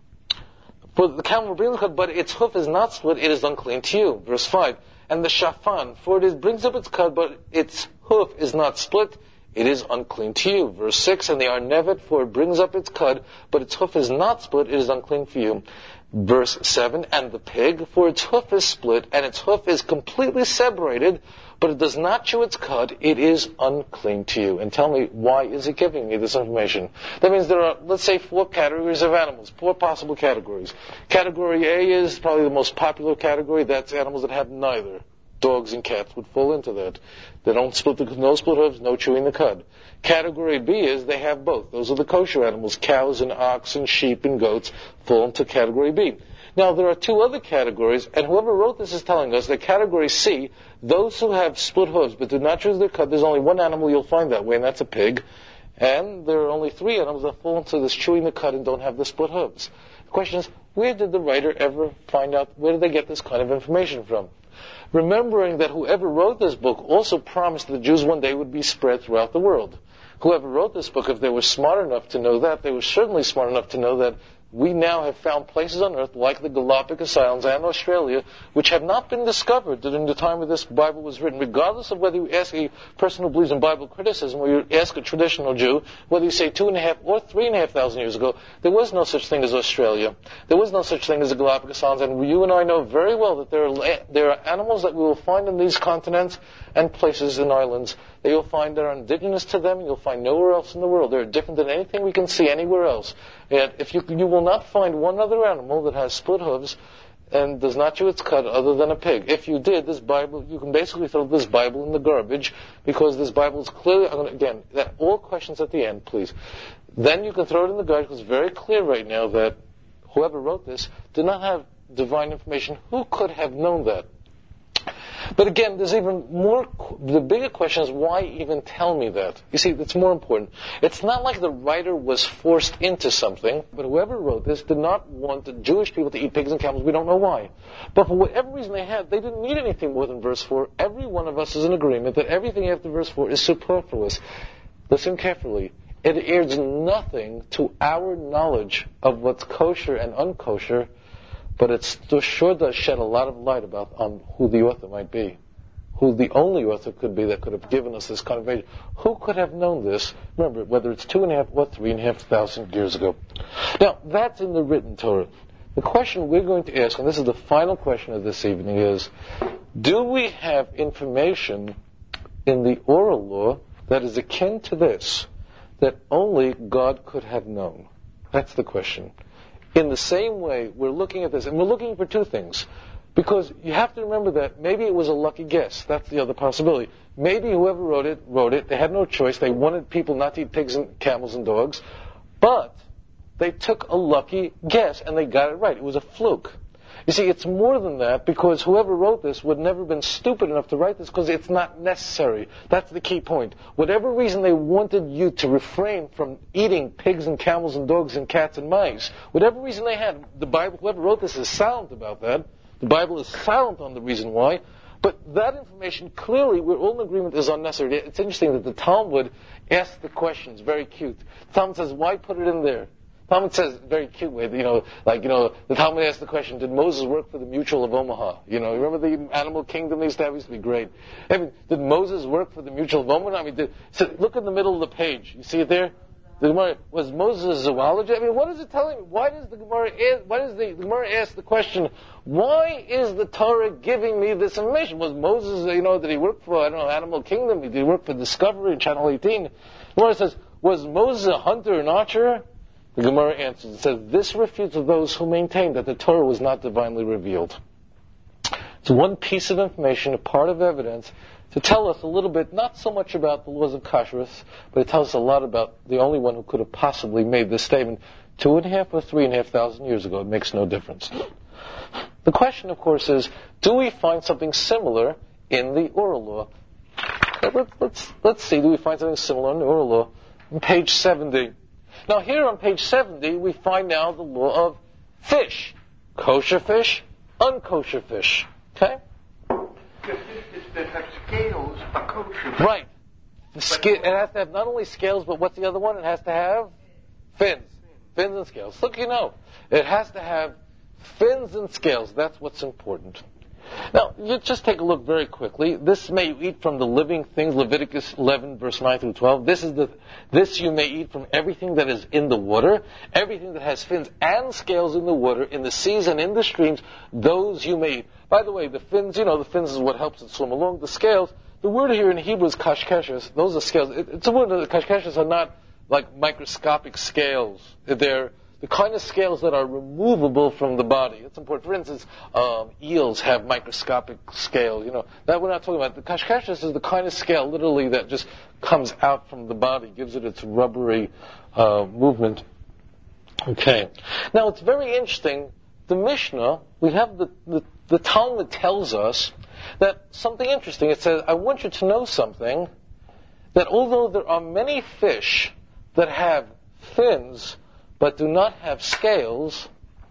For the camel brings the cud, but its hoof is not split, it is unclean to you. Verse five. And the shafan, for it is, brings up its cud, but its hoof is not split, it is unclean to you. Verse six. And the arnevet, for it brings up its cud, but its hoof is not split, it is unclean for you. Verse seven. And the pig, for its hoof is split, and its hoof is completely separated, but it does not chew its cud, it is unclean to you. And tell me, why is it giving me this information? That means there are, let's say, four categories of animals, four possible categories. Category A is probably the most popular category. That's animals that have neither. Dogs and cats would fall into that. They don't split the, no split hooves, no chewing the cud. Category B is they have both. Those are the kosher animals. Cows and oxen, sheep and goats fall into category B. Now, there are two other categories, and whoever wrote this is telling us that category C, those who have split hooves but do not choose their cud, there's only one animal you'll find that way, and that's a pig. And there are only three animals that fall into this chewing the cud and don't have the split hooves. The question is, where did the writer ever find out, where did they get this kind of information from? Remembering that whoever wrote this book also promised the Jews one day would be spread throughout the world. Whoever wrote this book, if they were smart enough to know that, they were certainly smart enough to know that we now have found places on earth like the Galapagos Islands and Australia which have not been discovered during the time that this Bible was written. Regardless of whether you ask a person who believes in Bible criticism or you ask a traditional Jew, whether you say two and a half or three and a half thousand years ago, there was no such thing as Australia. There was no such thing as the Galapagos Islands, and you and I know very well that there are, there are animals that we will find in these continents and places and islands that you'll find that are indigenous to them, you'll find nowhere else in the world. They're different than anything we can see anywhere else. And if you, you will not find one other animal that has split hooves and does not chew its cud other than a pig. If you did, this Bible, you can basically throw this Bible in the garbage because this Bible is clearly, I'm gonna, again, that, all questions at the end, please. Then you can throw it in the garbage because it's very clear right now that whoever wrote this did not have divine information. Who could have known that? But again, there's even more, the bigger question is, why even tell me that? You see, it's more important. It's not like the writer was forced into something, but whoever wrote this did not want the Jewish people to eat pigs and camels. We don't know why. But for whatever reason they had, they didn't need anything more than verse four. Every one of us is in agreement that everything after verse four is superfluous. Listen carefully. It adds nothing to our knowledge of what's kosher and unkosher, but it still sure does shed a lot of light about on who the author might be, who the only author could be that could have given us this kind of information. Who could have known this? Remember, whether it's two and a half or three and a half thousand years ago. Now, that's in the written Torah. The question we're going to ask, and this is the final question of this evening, is, do we have information in the oral law that is akin to this, that only God could have known? That's the question. In the same way, we're looking at this, and we're looking for two things. Because you have to remember that maybe it was a lucky guess. That's the other possibility. Maybe whoever wrote it, wrote it. They had no choice. They wanted people not to eat pigs and camels and dogs. But they took a lucky guess, and they got it right. It was a fluke. You see, it's more than that, because whoever wrote this would never have been stupid enough to write this, because it's not necessary. That's the key point. Whatever reason they wanted you to refrain from eating pigs and camels and dogs and cats and mice, whatever reason they had, the Bible, whoever wrote this is silent about that. The Bible is silent on the reason why. But that information, clearly, we're all in agreement, is unnecessary. It's interesting that the Talmud asks the questions, very cute. The Talmud says, why put it in there? The Talmud says, very cute way, you know, like, you know, the Talmud asks the question, did Moses work for the Mutual of Omaha? You know, remember the animal kingdom they used to have? It used to be great. I mean, did Moses work for the Mutual of Omaha? I mean, did, so look in the middle of the page. You see it there? The Gemara, was Moses a zoologist? I mean, what is it telling me? Why does the Gemara ask, why does the, the Gemara ask the question, why is the Torah giving me this information? Was Moses, you know, did he work for, I don't know, Animal Kingdom? Did he work for Discovery in Channel eighteen? The Gemara says, was Moses a hunter, an archer? The Gemara answers and says, this refutes those who maintain that the Torah was not divinely revealed. It's one piece of information, a part of evidence, to tell us a little bit, not so much about the laws of kashrus, but it tells us a lot about the only one who could have possibly made this statement two and a half or three and a half thousand years ago. It makes no difference. The question, of course, is, do we find something similar in the oral law? Let's, let's, let's see, do we find something similar in the oral law? On page seventy. Now here on page seventy, we find now the law of fish. Kosher fish, unkosher fish. Okay? That have scales are kosher. Right. The sca- it has to have not only scales, but what's the other one? It has to have fins. Fins and scales. Look, you know, it has to have fins and scales. That's what's important. Now, you just take a look very quickly. This may you eat from the living things, Leviticus eleven, verse nine through twelve. This is the, this you may eat from everything that is in the water, everything that has fins and scales in the water, in the seas and in the streams, those you may eat. By the way, the fins, you know, the fins is what helps it swim along. The scales, the word here in Hebrew is kashkeshes. Those are scales. It, it's a word that the kashkeshes are not like microscopic scales. They're the kind of scales that are removable from the body. It's important. For instance, um, eels have microscopic scales. You know, that we're not talking about. The kashkeshes is the kind of scale, literally, that just comes out from the body, gives it its rubbery uh, movement. Okay. Now, it's very interesting. The Mishnah, we have the, the, the Talmud tells us that something interesting. It says, I want you to know something, that although there are many fish that have fins, but do not have scales,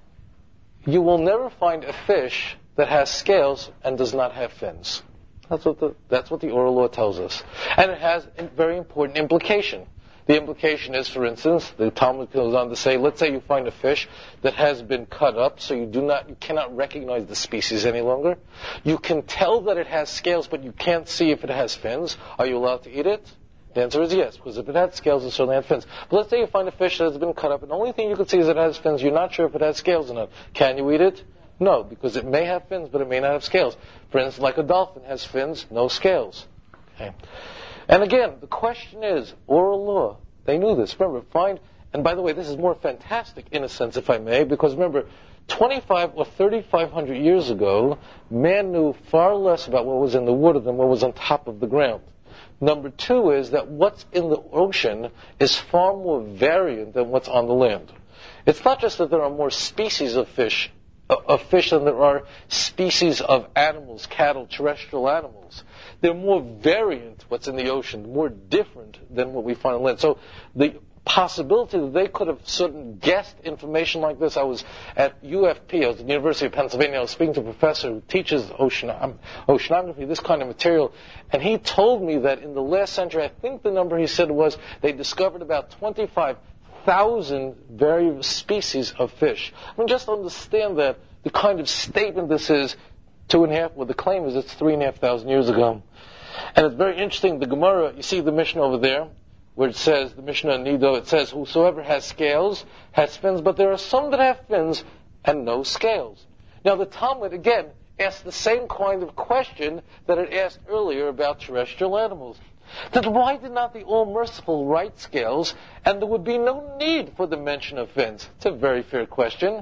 you will never find a fish that has scales and does not have fins. That's what the, that's what the oral law tells us. And it has a very important implication. The implication is, for instance, the Talmud goes on to say, let's say you find a fish that has been cut up, so you do not, you cannot recognize the species any longer. You can tell that it has scales, but you can't see if it has fins. Are you allowed to eat it? The answer is yes, because if it had scales, it certainly had fins. But let's say you find a fish that has been cut up, and the only thing you can see is it has fins. You're not sure if it has scales or not. Can you eat it? No, because it may have fins, but it may not have scales. For instance, like a dolphin has fins, no scales. Okay. And again, the question is, oral law, they knew this. Remember, find, and by the way, this is more fantastic in a sense, if I may, because remember, twenty-five or thirty-five hundred years ago, man knew far less about what was in the water than what was on top of the ground. Number two is that what's in the ocean is far more variant than what's on the land. It's not just that there are more species of fish, of fish than there are species of animals, cattle, terrestrial animals. They're more variant, what's in the ocean, more different than what we find on land. So the possibility that they could have certain guessed information like this. I was at U F P, I was at the University of Pennsylvania, I was speaking to a professor who teaches ocean, um, oceanography, this kind of material, and he told me that in the last century, I think the number he said was, they discovered about twenty-five thousand various species of fish. I mean, just understand that the kind of statement this is, two and a half, well, the claim is it's three and a half thousand years ago. And it's very interesting, the Gemara, you see the Mishnah over there, where it says, the Mishnah Nido, it says, whosoever has scales has fins, but there are some that have fins and no scales. Now the Talmud, again, asked the same kind of question that it asked earlier about terrestrial animals. That why did not the All-Merciful write scales, and there would be no need for the mention of fins? It's a very fair question.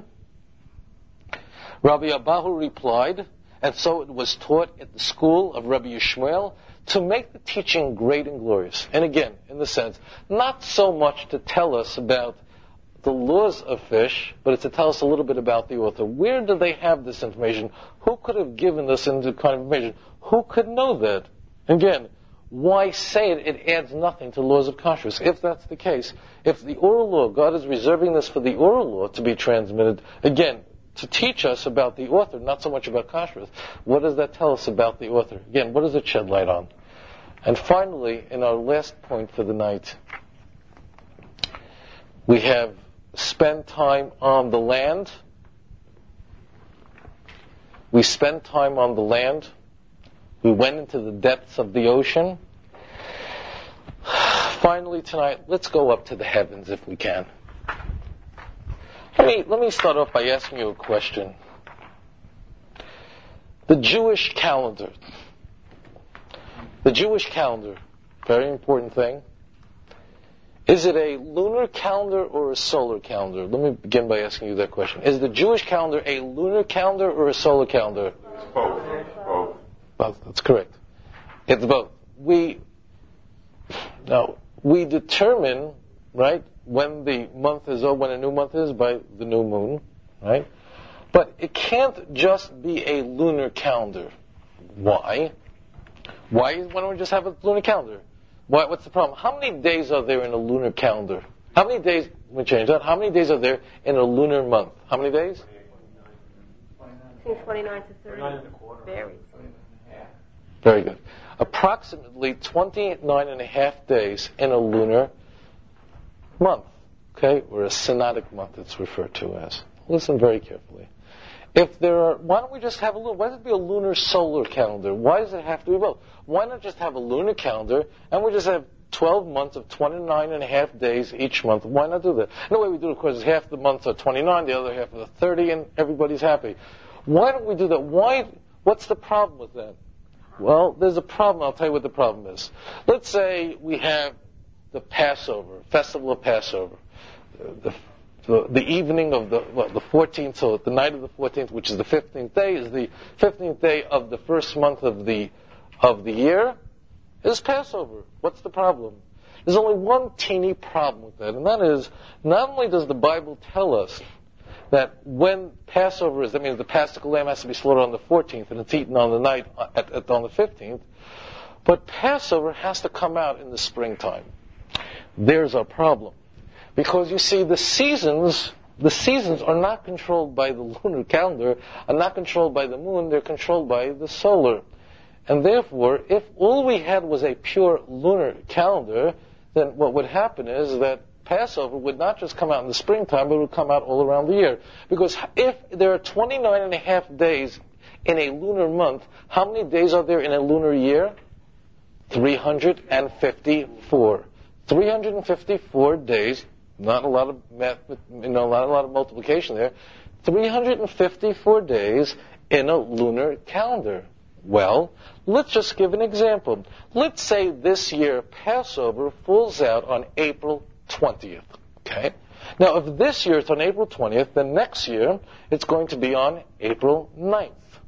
Rabbi Abahu replied, and so it was taught at the school of Rabbi Yishmael, to make the teaching great and glorious. And again, in the sense, not so much to tell us about the laws of fish, but it's to tell us a little bit about the author. Where do they have this information? Who could have given this kind of information? Who could know that? Again, why say it? It adds nothing to laws of kashrus. If that's the case, if the oral law, God is reserving this for the oral law to be transmitted, again, to teach us about the author, not so much about kashrus. What does that tell us about the author? Again, what does it shed light on? And finally, in our last point for the night, we have spent time on the land. We spent time on the land. We went into the depths of the ocean. Finally tonight, let's go up to the heavens if we can. Let me, let me start off by asking you a question. The Jewish calendar. The Jewish calendar, very important thing. Is it a lunar calendar or a solar calendar? Let me begin by asking you that question. Is the Jewish calendar a lunar calendar or a solar calendar? It's both. Both. Both, that's correct. It's both. We, now, we determine, right, when the month is over, when a new month is by the new moon, right? But it can't just be a lunar calendar. Why? Why, why don't we just have a lunar calendar? Why, what's the problem? How many days are there in a lunar calendar? How many days, let me change that, how many days are there in a lunar month? How many days? Between twenty-nine to thirty. Varies. Very good. Approximately twenty-nine and a half days in a lunar month, okay, or a synodic month it's referred to as. Listen very carefully. If there are, why don't we just have a lunar, why does it be a lunar solar calendar? Why does it have to be both? Why not just have a lunar calendar and we just have twelve months of twenty-nine and a half days each month? Why not do that? And the way we do it, of course, is half the months are twenty-nine, the other half are thirty, and everybody's happy. Why don't we do that? Why, what's the problem with that? Well, there's a problem. I'll tell you what the problem is. Let's say we have the Passover, Festival of Passover, the, the, the evening of the well, the fourteenth, so the night of the fourteenth, which is the fifteenth day, is the fifteenth day of the first month of the of the year, is Passover. What's the problem? There's only one teeny problem with that, and that is, not only does the Bible tell us that when Passover is, that means the Paschal lamb has to be slaughtered on the fourteenth and it's eaten on the night at, at, on the fifteenth, but Passover has to come out in the springtime. There's our problem. Because you see, the seasons, the seasons are not controlled by the lunar calendar, are not controlled by the moon, they're controlled by the solar. And therefore, if all we had was a pure lunar calendar, then what would happen is that Passover would not just come out in the springtime, but it would come out all around the year. Because if there are twenty-nine and a half days in a lunar month, how many days are there in a lunar year? three hundred fifty-four. three hundred fifty-four days, not a lot of math, you know, not a lot of multiplication there. three hundred fifty-four days in a lunar calendar. Well, let's just give an example. Let's say this year Passover falls out on April twentieth. Okay? Now, if this year it's on April twentieth, then next year it's going to be on April ninth.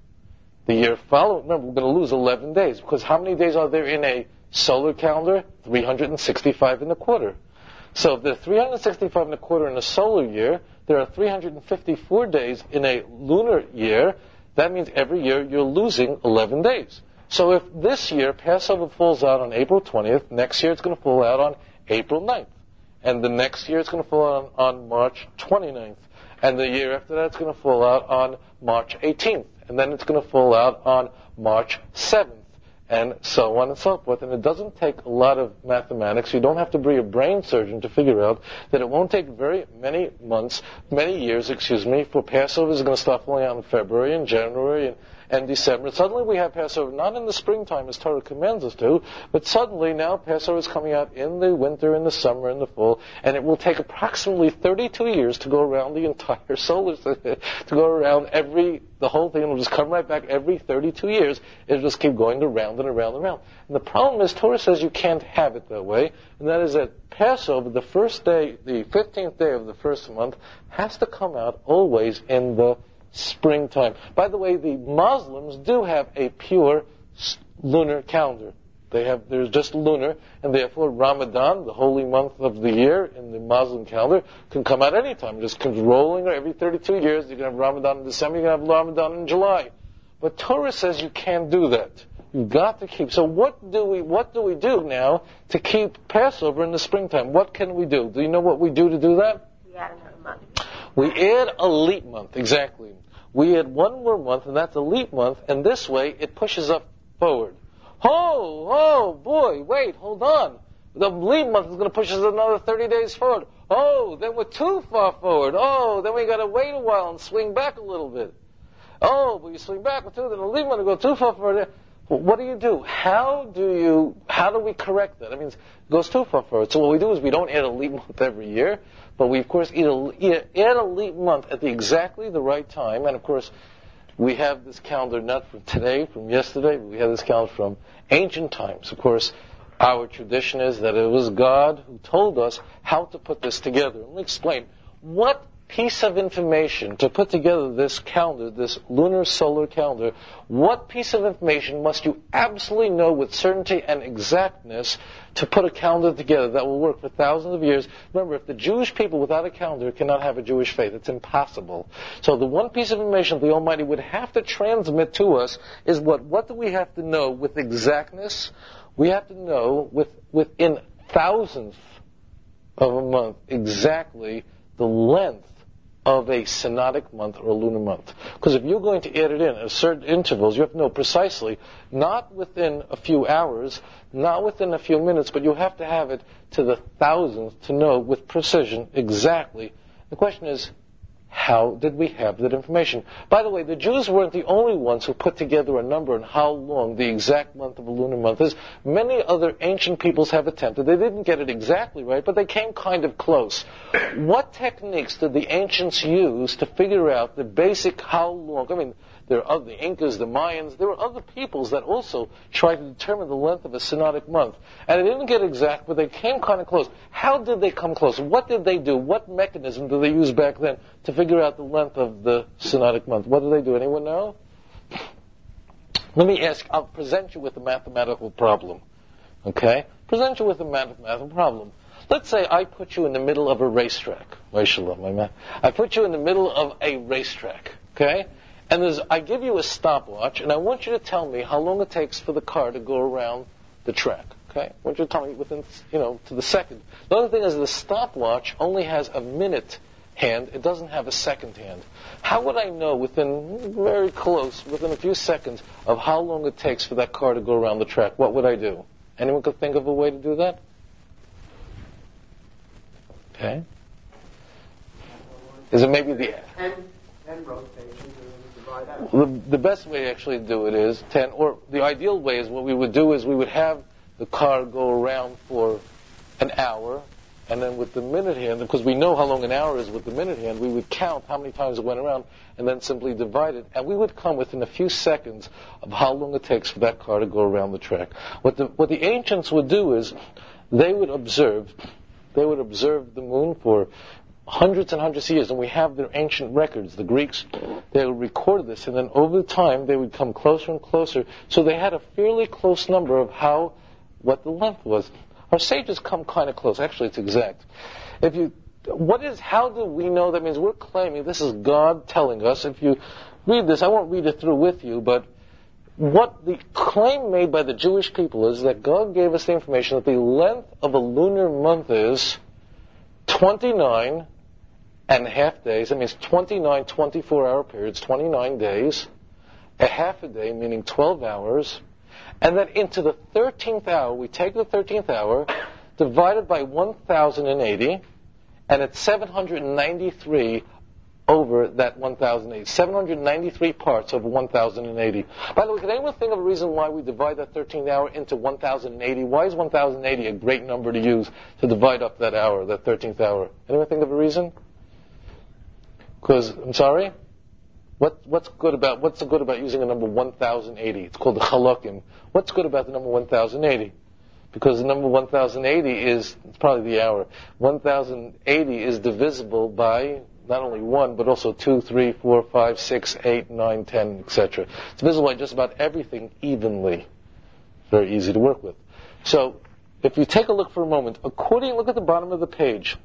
The year following, remember, we're going to lose eleven days, because how many days are there in a solar calendar? three hundred sixty-five and a quarter. So if there are three hundred sixty-five and a quarter in a solar year, there are three hundred fifty-four days in a lunar year. That means every year you're losing eleven days. So if this year Passover falls out on April twentieth, next year it's going to fall out on April ninth. And the next year it's going to fall out on, on March twenty-ninth. And the year after that it's going to fall out on March eighteenth. And then it's going to fall out on March seventh. And so on and so forth. And it doesn't take a lot of mathematics. You don't have to be a brain surgeon to figure out that it won't take very many months, many years, excuse me, for Passover is going to start falling out in February and January and, and December. Suddenly we have Passover, not in the springtime as Torah commands us to, but suddenly now Passover is coming out in the winter, in the summer, in the fall, and it will take approximately thirty-two years to go around the entire solar system, to go around every, the whole thing will just come right back every thirty-two years. It'll just keep going around and around and around. And the problem is, Torah says you can't have it that way, and that is that Passover, the first day, the fifteenth day of the first month, has to come out always in the springtime. By the way, the Muslims do have a pure lunar calendar. They have, there's just lunar, and therefore Ramadan, the holy month of the year in the Muslim calendar, can come out anytime. Just comes rolling every thirty-two years. You can have Ramadan in December, you can have Ramadan in July. But Torah says you can't do that. You've got to keep. So what do we, what do we do now to keep Passover in the springtime? What can we do? Do you know what we do to do that? We add another month. We add a leap month, exactly. We add one more month, and that's a leap month, and this way it pushes up forward. Oh, oh, boy, wait, hold on. The leap month is going to push us another thirty days forward. Oh, then we're too far forward. Oh, then we got to wait a while and swing back a little bit. Oh, but you swing back with two, then the leap month will go too far forward. Well, what do you do? How do you, how do we correct that? I mean, it goes too far forward. So what we do is we don't add a leap month every year, but we, of course, add a, add a leap month at the exactly the right time. And, of course, we have this calendar not from today, from yesterday, but we have this calendar from ancient times. Of course, our tradition is that it was God who told us how to put this together. Let me explain. What piece of information to put together this calendar, this lunar solar calendar, what piece of information must you absolutely know with certainty and exactness to put a calendar together that will work for thousands of years? Remember, if the Jewish people without a calendar cannot have a Jewish faith, it's impossible. So the one piece of information the Almighty would have to transmit to us is what, what do we have to know with exactness? We have to know with, within thousandth of a month exactly the length of a synodic month or a lunar month. Because if you're going to add it in at certain intervals, you have to know precisely, not within a few hours, not within a few minutes, but you have to have it to the thousandth to know with precision exactly. The question is, how did we have that information? By the way, the Jews weren't the only ones who put together a number on how long the exact month of a lunar month is. Many other ancient peoples have attempted. They didn't get it exactly right, but they came kind of close. What techniques did the ancients use to figure out the basic how long? I mean, there are the Incas, the Mayans, there were other peoples that also tried to determine the length of a synodic month. And they didn't get exact, but they came kind of close. How did they come close? What did they do? What mechanism did they use back then to figure out the length of the synodic month? What did they do? Anyone know? Let me ask, I'll present you with a mathematical problem. Okay? Present you with a mathematical problem. Let's say I put you in the middle of a racetrack. I put you in the middle of a racetrack. Okay? And there's, I give you a stopwatch, and I want you to tell me how long it takes for the car to go around the track. Okay? I want you to tell me within, you know, to the second. The other thing is the stopwatch only has a minute hand. It doesn't have a second hand. How would I know within, very close, within a few seconds, of how long it takes for that car to go around the track? What would I do? Anyone could think of a way to do that? Okay. Is it maybe the... ten, ten rotations. The, the best way actually to do it is ten, or the ideal way is what we would do is we would have the car go around for an hour, and then with the minute hand, because we know how long an hour is with the minute hand, we would count how many times it went around, and then simply divide it, and we would come within a few seconds of how long it takes for that car to go around the track. What the, what the ancients would do is they would observe, they would observe the moon for hundreds and hundreds of years, and we have their ancient records. The Greeks, they would record this, and then over time they would come closer and closer. So they had a fairly close number of how, what the length was. Our sages come kind of close. Actually, it's exact. If you, what is, how do we know? That means we're claiming this is God telling us. If you read this, I won't read it through with you, but what the claim made by the Jewish people is that God gave us the information that the length of a lunar month is twenty-nine and a half days. That means twenty-nine twenty-four hour periods, twenty-nine days, a half a day, meaning twelve hours, and then into the thirteenth hour, we take the thirteenth hour, divided by one thousand eighty, and it's seven hundred ninety-three over that one thousand eighty. seven hundred ninety-three parts over one thousand eighty. By the way, can anyone think of a reason why we divide that thirteenth hour into one thousand eighty? Why is one thousand eighty a great number to use to divide up that hour, that thirteenth hour? Anyone think of a reason? Because, I'm sorry? What, what's good about, what's good about using a number one thousand eighty? It's called the Chalakim. What's good about the number one thousand eighty? Because the number one thousand eighty is, it's probably the hour. one thousand eighty is divisible by not only one, but also two, three, four, five, six, eight, nine, ten, et cetera. It's divisible by just about everything evenly. Very easy to work with. So, if you take a look for a moment, according, look at the bottom of the page.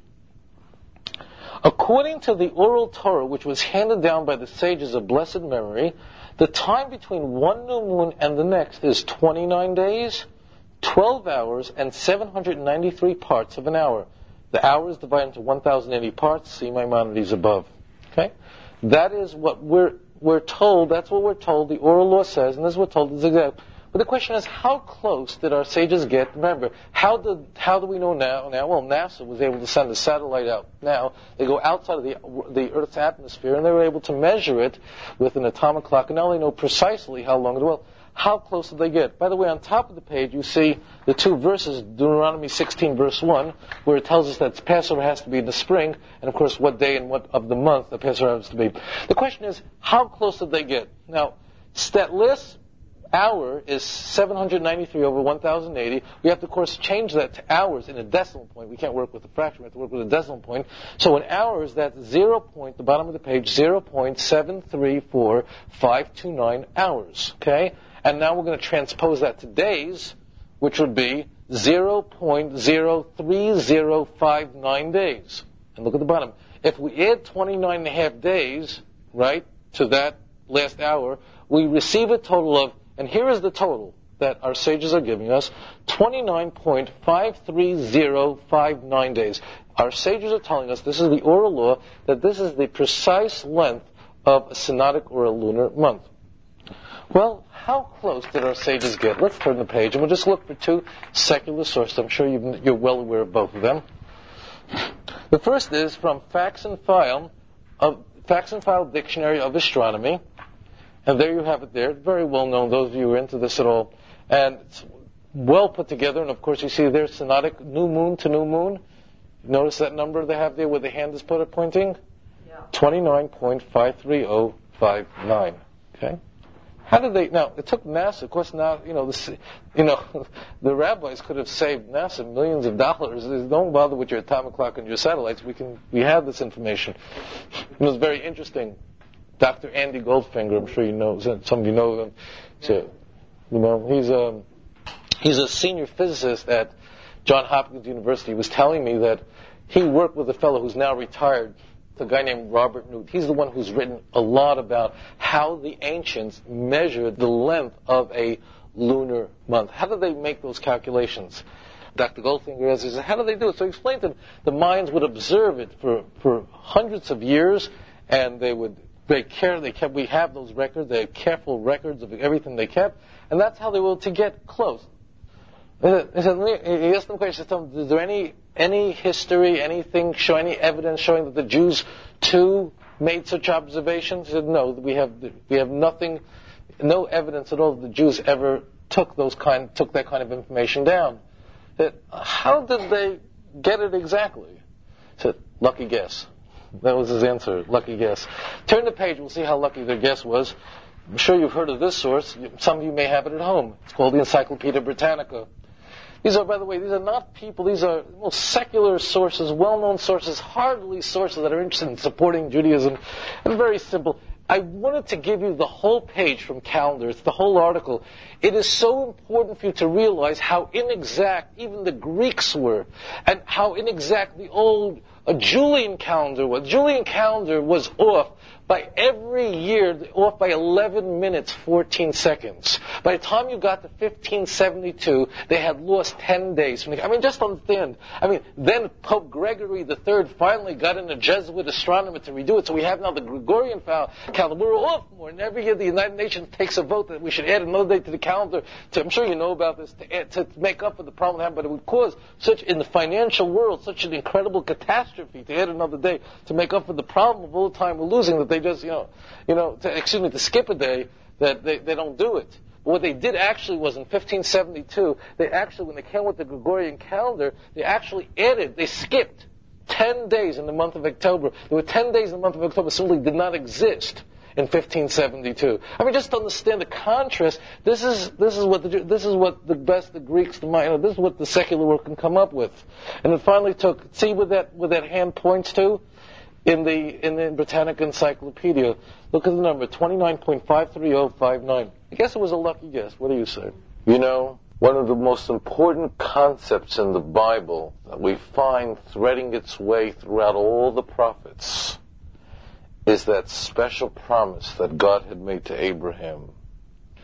According to the oral Torah, which was handed down by the sages of blessed memory, the time between one new moon and the next is twenty-nine days, twelve hours, and seven hundred ninety-three parts of an hour. The hour is divided into one thousand eighty parts. See Maimonides above. Okay? That is what we're we're told, that's what we're told, the oral law says, and this is what we're told is exact. But the question is, how close did our sages get? Remember, how did how do we know now? Now, well, NASA was able to send a satellite out. Now they go outside of the the Earth's atmosphere, and they were able to measure it with an atomic clock, and now they know precisely how long it will. How close did they get? By the way, on top of the page, you see the two verses, Deuteronomy sixteen, verse one, where it tells us that Passover has to be in the spring, and of course, what day and what of the month the Passover has to be. The question is, how close did they get? Now, that list hour is seven hundred ninety-three over one thousand eighty. We have to, of course, change that to hours in a decimal point. We can't work with a fraction. We have to work with a decimal point. So in hours, that's zero point, the bottom of the page, zero point seven three four five two nine hours. Okay? And now we're going to transpose that to days, which would be zero point zero three zero five nine days. And look at the bottom. If we add twenty-nine and a half days, right, to that last hour, we receive a total of, and here is the total that our sages are giving us, twenty-nine point five three zero five nine days. Our sages are telling us, this is the oral law, that this is the precise length of a synodic or a lunar month. Well, how close did our sages get? Let's turn the page, and we'll just look for two secular sources. I'm sure you've, you're well aware of both of them. The first is from Facts and File, of Facts and File Dictionary of Astronomy. And there you have it there. Very well known, those of you who are into this at all. And it's well put together. And of course, you see there, synodic new moon to new moon. Notice that number they have there where the hand is put pointing? Yeah. twenty-nine point five three zero five nine. Okay? How did they, now, it took NASA, of course, now, you know, the, you know, the rabbis could have saved NASA millions of dollars. Don't bother with your atomic clock and your satellites. We can, we have this information. It was very interesting. Doctor Andy Goldfinger, I'm sure you know, some of you know him. So, you know, he's a, he's a senior physicist at Johns Hopkins University. He was telling me that he worked with a fellow who's now retired, a guy named Robert Newt. He's the one who's written a lot about how the ancients measured the length of a lunar month. How did they make those calculations? Doctor Goldfinger says, how do they do it? So he explained that the Mayans would observe it for, for hundreds of years, and they would they care they kept we have those records, they had careful records of everything they kept, and that's how they were to get close. He asked them a question, is there any any history, anything show any evidence showing that the Jews too made such observations? He said, no, we have we have nothing, no evidence at all that the Jews ever took those kind took that kind of information down. That how did they get it exactly? He said, lucky guess. That was his answer, lucky guess. Turn the page, we'll see how lucky their guess was. I'm sure you've heard of this source. Some of you may have it at home. It's called the Encyclopedia Britannica. These are, by the way, these are not people, these are most secular sources, well-known sources, hardly sources that are interested in supporting Judaism. And very simple. I wanted to give you the whole page from Calendar. It's the whole article. It is so important for you to realize how inexact even the Greeks were, and how inexact the old uh, Julian calendar was. Julian calendar was off by every year, off by eleven minutes, fourteen seconds. By the time you got to fifteen seventy-two, they had lost ten days. From the, I mean, just understand. I mean, then Pope Gregory the Third finally got in a Jesuit astronomer to redo it, so we have now the Gregorian calendar. We're off more, and every year the United Nations takes a vote that we should add another day to the calendar. To, I'm sure you know about this, to, add, to make up for the problem they have, but it would cause such, in the financial world, such an incredible catastrophe to add another day to make up for the problem of all the time we're losing that they just, you know, you know, to, excuse me, to skip a day, that they, they don't do it. But what they did actually was in fifteen seventy-two, they actually, when they came with the Gregorian calendar, they actually added, they skipped ten days in the month of October. There were ten days in the month of October simply did not exist in fifteen seventy-two. I mean, just to understand the contrast, this is this is what the this is what the best the Greeks, the Mayans, this is what the secular world can come up with. And it finally took, see where that where that hand points to? In the in the Britannica Encyclopedia, look at the number, twenty-nine point five three zero five nine. I guess it was a lucky guess. What do you say? You know, one of the most important concepts in the Bible that we find threading its way throughout all the prophets is that special promise that God had made to Abraham.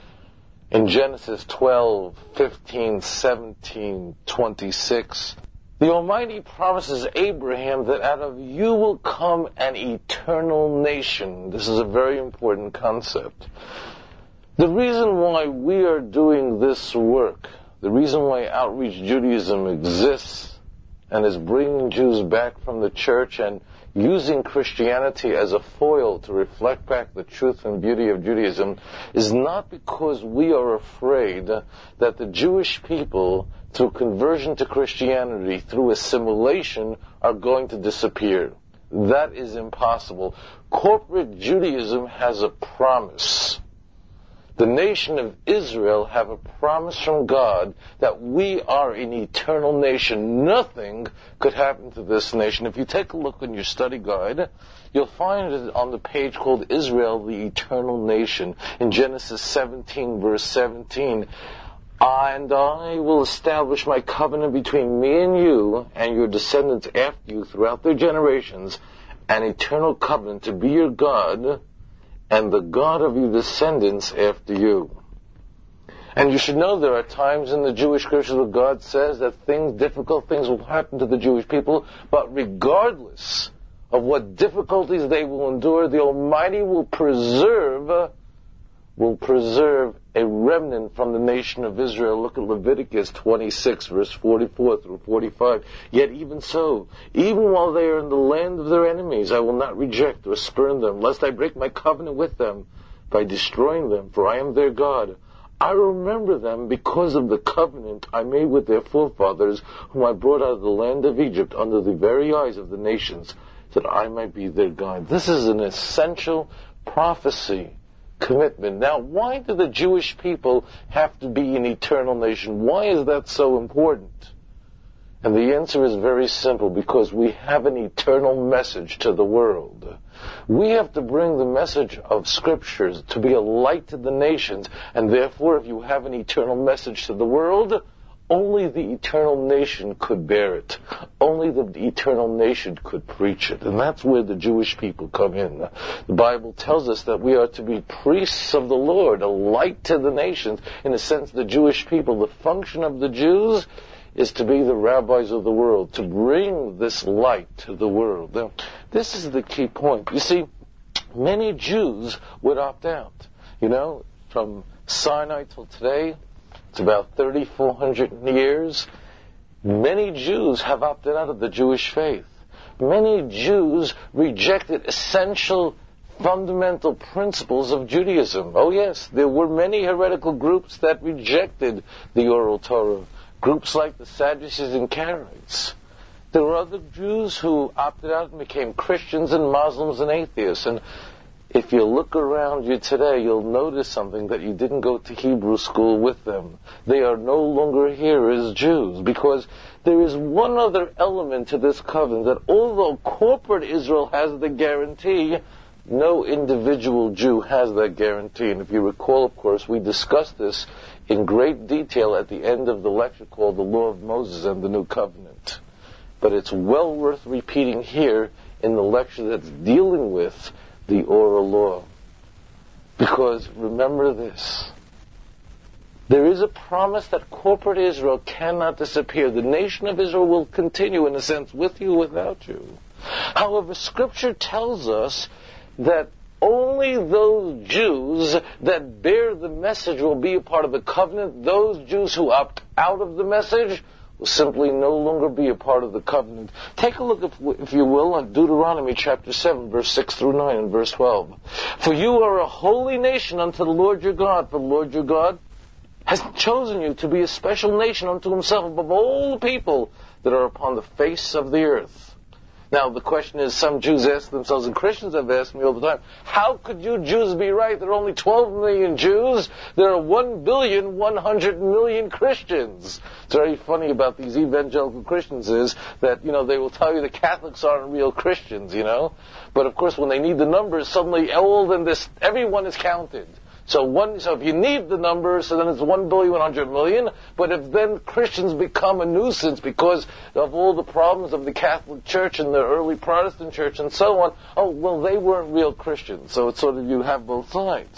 In Genesis twelve, fifteen, seventeen, twenty-six, The Almighty promises Abraham that out of you will come an eternal nation. This is a very important concept. The reason why we are doing this work, the reason why Outreach Judaism exists and is bringing Jews back from the church and using Christianity as a foil to reflect back the truth and beauty of Judaism, is not because we are afraid that the Jewish people, through conversion to Christianity, through assimilation, are going to disappear. That is impossible. Corporate Judaism has a promise. The nation of Israel have a promise from God that we are an eternal nation. Nothing could happen to this nation. If you take a look in your study guide, you'll find it on the page called Israel, the Eternal Nation, in Genesis seventeen, verse seventeen. And I will establish my covenant between me and you and your descendants after you throughout their generations, an eternal covenant to be your God and the God of your descendants after you. And you should know there are times in the Jewish scriptures where God says that things, difficult things will happen to the Jewish people, but regardless of what difficulties they will endure, the Almighty will preserve, will preserve a remnant from the nation of Israel. Look at Leviticus twenty-six, verse forty-four through forty-five. Yet even so, even while they are in the land of their enemies, I will not reject or spurn them, lest I break my covenant with them by destroying them, for I am their God. I remember them because of the covenant I made with their forefathers, whom I brought out of the land of Egypt under the very eyes of the nations, that I might be their God. This is an essential prophecy. Commitment. Now, why do the Jewish people have to be an eternal nation? Why is that so important? And the answer is very simple, because we have an eternal message to the world. We have to bring the message of Scriptures to be a light to the nations, and therefore if you have an eternal message to the world, only the eternal nation could bear it. Only the eternal nation could preach it. And that's where the Jewish people come in. The Bible tells us that we are to be priests of the Lord, a light to the nations. In a sense, the Jewish people, the function of the Jews is to be the rabbis of the world, to bring this light to the world. Now, this is the key point. You see, many Jews would opt out. You know, from Sinai till today, it's about thirty-four hundred years. Many Jews have opted out of the Jewish faith. Many Jews rejected essential, fundamental principles of Judaism. Oh yes, there were many heretical groups that rejected the oral Torah. Groups like the Sadducees and Karaites. There were other Jews who opted out and became Christians and Muslims and atheists. And if you look around you today, you'll notice something, that you didn't go to Hebrew school with them. They are no longer here as Jews, because there is one other element to this covenant, that although corporate Israel has the guarantee, no individual Jew has that guarantee. And if you recall, of course, we discussed this in great detail at the end of the lecture called The Law of Moses and the New Covenant. But it's well worth repeating here in the lecture that's dealing with the oral law. Because remember this, there is a promise that corporate Israel cannot disappear. The nation of Israel will continue, in a sense, with you, without you. However, Scripture tells us that only those Jews that bear the message will be a part of the covenant. Those Jews who opt out of the message will simply no longer be a part of the covenant. Take a look, if, if you will, at Deuteronomy chapter seven, verse six through nine and verse twelve. For you are a holy nation unto the Lord your God, for the Lord your God has chosen you to be a special nation unto himself above all the people that are upon the face of the earth. Now, the question is, some Jews ask themselves, and Christians have asked me all the time, how could you Jews be right? There are only twelve million Jews. There are one billion one hundred million Christians. It's very funny about these evangelical Christians is that, you know, they will tell you the Catholics aren't real Christians, you know. But, of course, when they need the numbers, suddenly all in this, everyone is counted. So one, so if you need the number, so then it's one billion one hundred million. But if then Christians become a nuisance because of all the problems of the Catholic Church and the early Protestant Church and so on, oh, well, they weren't real Christians. So it's sort of, you have both sides.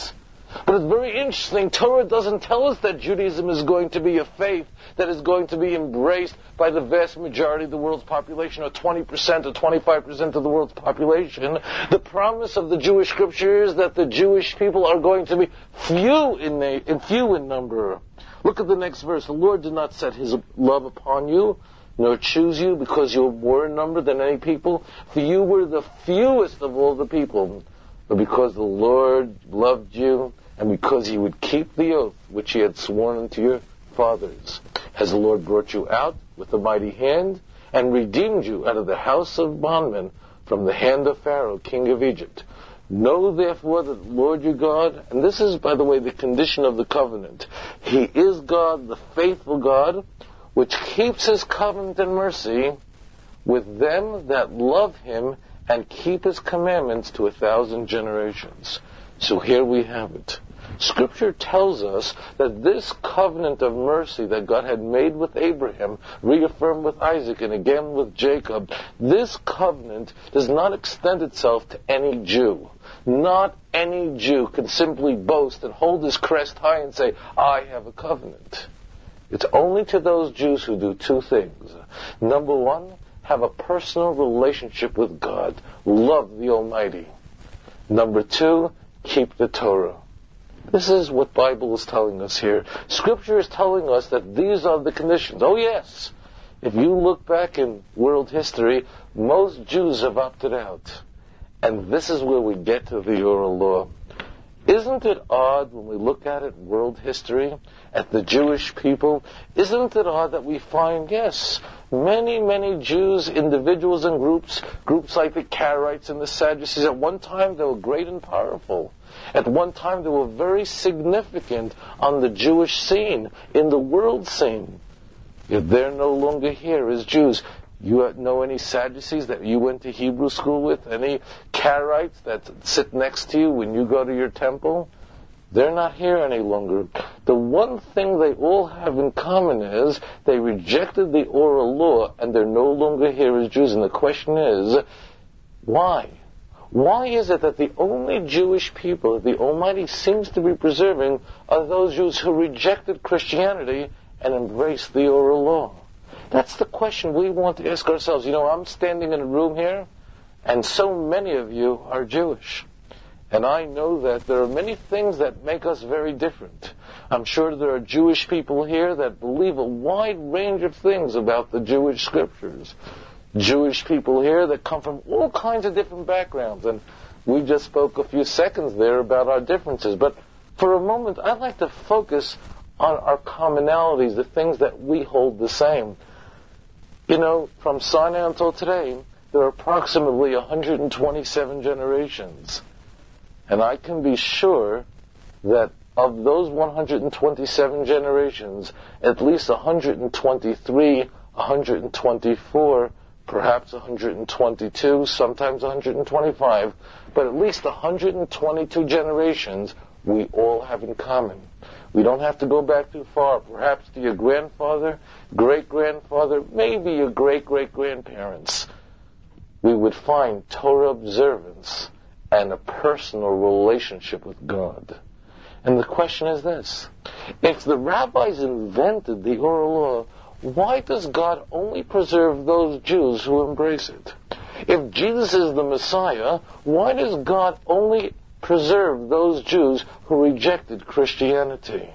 But it's very interesting, Torah doesn't tell us that Judaism is going to be a faith that is going to be embraced by the vast majority of the world's population, or twenty percent or twenty-five percent of the world's population. The promise of the Jewish scripture is that the Jewish people are going to be few in, na- in few in number. Look at the next verse. The Lord did not set his love upon you, nor choose you because you were more in number than any people, for you were the fewest of all the people. But because the Lord loved you, and because he would keep the oath which he had sworn unto your fathers, has the Lord brought you out with a mighty hand, and redeemed you out of the house of bondmen, from the hand of Pharaoh, king of Egypt. Know therefore that the Lord your God, and this is, by the way, the condition of the covenant, he is God, the faithful God, which keeps his covenant and mercy with them that love him and keep his commandments to a thousand generations. So here we have it. Scripture tells us that this covenant of mercy that God had made with Abraham, reaffirmed with Isaac, and again with Jacob, this covenant does not extend itself to any Jew. Not any Jew can simply boast and hold his crest high and say, I have a covenant. It's only to those Jews who do two things. Number one, have a personal relationship with God. Love the Almighty. Number two, keep the Torah. This is what Bible is telling us here. Scripture is telling us that these are the conditions. Oh yes, if you look back in world history, most Jews have opted out. And this is where we get to the oral law. Isn't it odd when we look at it, world history, at the Jewish people? Isn't it odd that we find, yes, many, many Jews, individuals and groups, groups like the Karaites and the Sadducees, at one time they were great and powerful. At one time they were very significant on the Jewish scene, in the world scene. Yet they're no longer here as Jews. You know any Sadducees that you went to Hebrew school with? Any Karaites that sit next to you when you go to your temple? They're not here any longer. The one thing they all have in common is they rejected the oral law and they're no longer here as Jews. And the question is, why? Why is it that the only Jewish people that the Almighty seems to be preserving are those Jews who rejected Christianity and embraced the oral law? That's the question we want to ask ourselves. You know, I'm standing in a room here, and so many of you are Jewish. And I know that there are many things that make us very different. I'm sure there are Jewish people here that believe a wide range of things about the Jewish scriptures. Jewish people here that come from all kinds of different backgrounds. And we just spoke a few seconds there about our differences. But for a moment, I'd like to focus on our commonalities, the things that we hold the same. You know, from Sinai until today, there are approximately one hundred twenty-seven generations. And I can be sure that of those one hundred twenty-seven generations, at least one hundred twenty-three, one hundred twenty-four, perhaps one hundred twenty-two, sometimes one hundred twenty-five, but at least one hundred twenty-two generations we all have in common. We don't have to go back too far. Perhaps to your grandfather, great-grandfather, maybe your great-great-grandparents. We would find Torah observance and a personal relationship with God. And the question is this. If the rabbis invented the oral law, why does God only preserve those Jews who embrace it? If Jesus is the Messiah, why does God only preserve those Jews who rejected Christianity?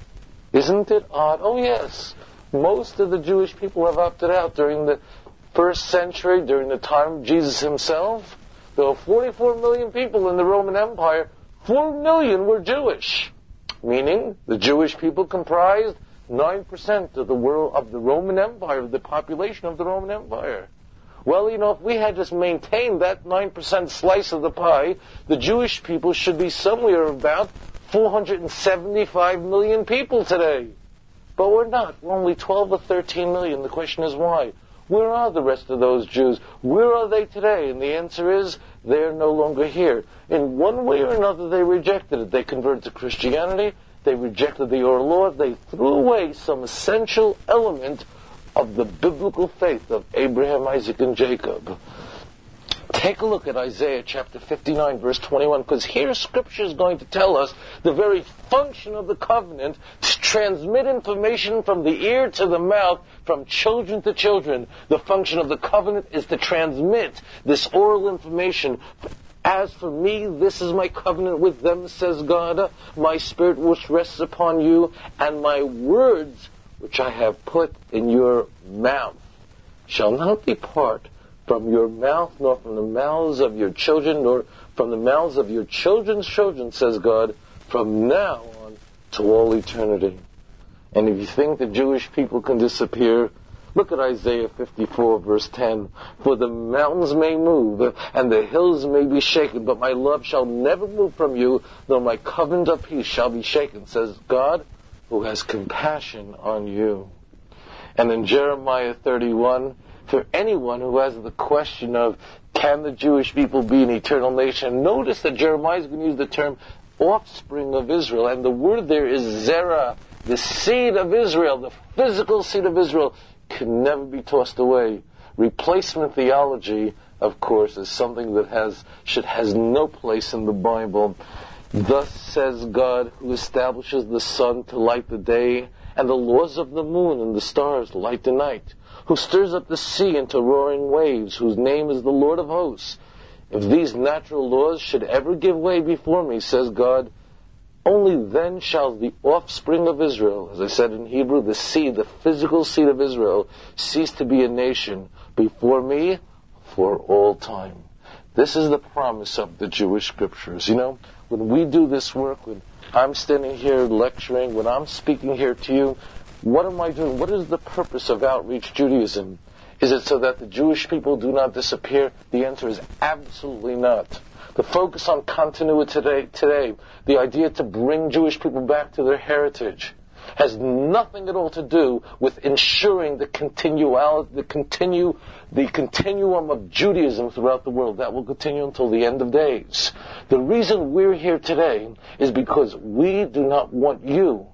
Isn't it odd? Oh yes, most of the Jewish people have opted out during the first century, during the time of Jesus himself. There were forty-four million people in the Roman Empire. Four million were Jewish, meaning the Jewish people comprised nine percent of the world, of the Roman Empire, of the population of the Roman Empire. Well, you know, if we had just maintained that nine percent slice of the pie, the Jewish people should be somewhere about four hundred seventy-five million people today. But we're not. We're only twelve or thirteen million. The question is why? Where are the rest of those Jews? Where are they today? And the answer is, they're no longer here. In one way or another, they rejected it. They converted to Christianity. They rejected the oral law. They threw away some essential element of the biblical faith of Abraham, Isaac, and Jacob. Take a look at Isaiah chapter fifty-nine, verse twenty-one, because here Scripture is going to tell us the very function of the covenant to transmit information from the ear to the mouth, from children to children. The function of the covenant is to transmit this oral information. As for me, this is my covenant with them, says God, my spirit which rests upon you, and my words which I have put in your mouth shall not depart from your mouth, nor from the mouths of your children, nor from the mouths of your children's children, says God, from now on to all eternity. And if you think the Jewish people can disappear, look at Isaiah fifty-four, verse ten. For the mountains may move, and the hills may be shaken, but my love shall never move from you, nor my covenant of peace shall be shaken, says God, who has compassion on you. And in Jeremiah thirty-one, for anyone who has the question of, can the Jewish people be an eternal nation? Notice that Jeremiah is going to use the term offspring of Israel, and the word there is zerah, the seed of Israel, the physical seed of Israel, can never be tossed away. Replacement theology, of course, is something that has should has no place in the Bible. Thus says God, who establishes the sun to light the day, and the laws of the moon and the stars light the night, who stirs up the sea into roaring waves, whose name is the Lord of hosts. If these natural laws should ever give way before me, says God, only then shall the offspring of Israel, as I said in Hebrew, the seed, the physical seed of Israel, cease to be a nation before me for all time. This is the promise of the Jewish Scriptures. You know, when we do this work, when I'm standing here lecturing, when I'm speaking here to you, what am I doing? What is the purpose of Outreach Judaism? Is it so that the Jewish people do not disappear? The answer is absolutely not. The focus on continuity today, today, the idea to bring Jewish people back to their heritage, has nothing at all to do with ensuring the continuality, the continue, the continuum of Judaism throughout the world. That will continue until the end of days. The reason we're here today is because we do not want you,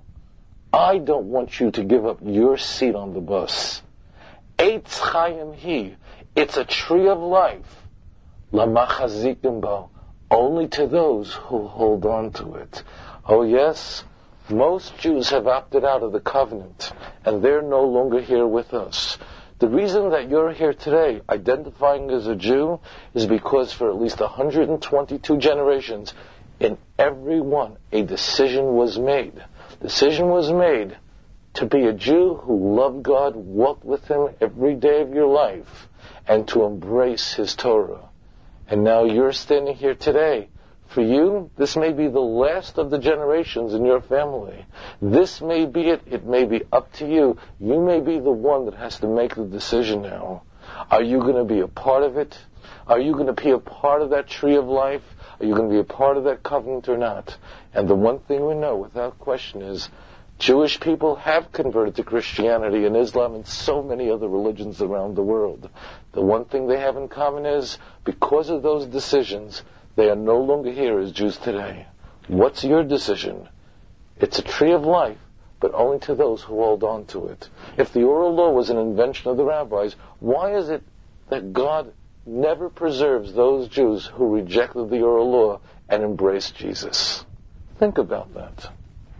I don't want you to give up your seat on the bus. Eitz Chaim Hi, it's a tree of life. Lamachazikim bo, only to those who hold on to it. Oh yes, most Jews have opted out of the covenant, and they're no longer here with us. The reason that you're here today, identifying as a Jew, is because for at least one hundred twenty-two generations, in every one, a decision was made. Decision was made to be a Jew who loved God, walked with Him every day of your life, and to embrace His Torah. And now you're standing here today. For you, this may be the last of the generations in your family. This may be it. It may be up to you. You may be the one that has to make the decision now. Are you going to be a part of it? Are you going to be a part of that tree of life? Are you going to be a part of that covenant or not? And the one thing we know without question is Jewish people have converted to Christianity and Islam and so many other religions around the world. The one thing they have in common is, because of those decisions, they are no longer here as Jews today. What's your decision? It's a tree of life, but only to those who hold on to it. If the oral law was an invention of the rabbis, why is it that God never preserves those Jews who rejected the oral law and embraced Jesus? Think about that.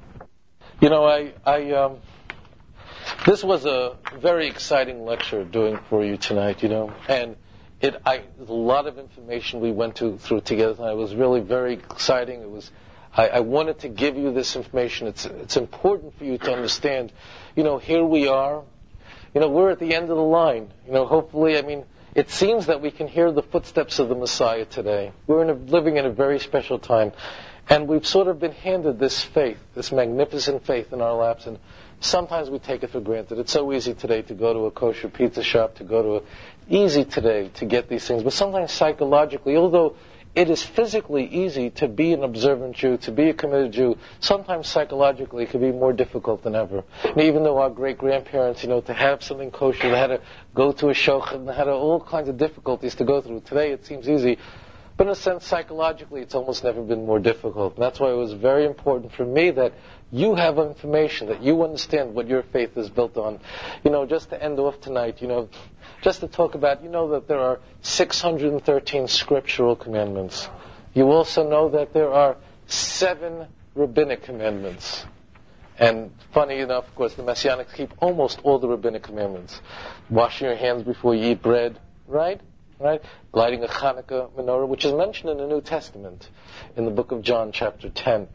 You know, I, I, um, this was a very exciting lecture doing for you tonight, you know, and it, I, a lot of information we went to, through together tonight. It was really very exciting. It was, I, I wanted to give you this information. It's, it's important for you to understand, you know, here we are, you know, we're at the end of the line, you know, hopefully, I mean, it seems that we can hear the footsteps of the Messiah today. We're in a, living in a very special time. And we've sort of been handed this faith, this magnificent faith in our laps, and sometimes we take it for granted. It's so easy today to go to a kosher pizza shop, to go to a, easy today to get these things. But sometimes psychologically, although it is physically easy to be an observant Jew, to be a committed Jew, sometimes psychologically it can be more difficult than ever. And even though our great-grandparents, you know, to have something kosher, they had to go to a shochet, and they had all kinds of difficulties to go through. Today it seems easy. But in a sense, psychologically, it's almost never been more difficult. And that's why it was very important for me that you have information, that you understand what your faith is built on. You know, just to end off tonight, you know, just to talk about, you know that there are six hundred thirteen scriptural commandments. You also know that there are seven rabbinic commandments. And funny enough, of course, the Messianics keep almost all the rabbinic commandments. Washing your hands before you eat bread, right? Right? Lighting a Hanukkah menorah, which is mentioned in the New Testament, in the book of John, chapter ten.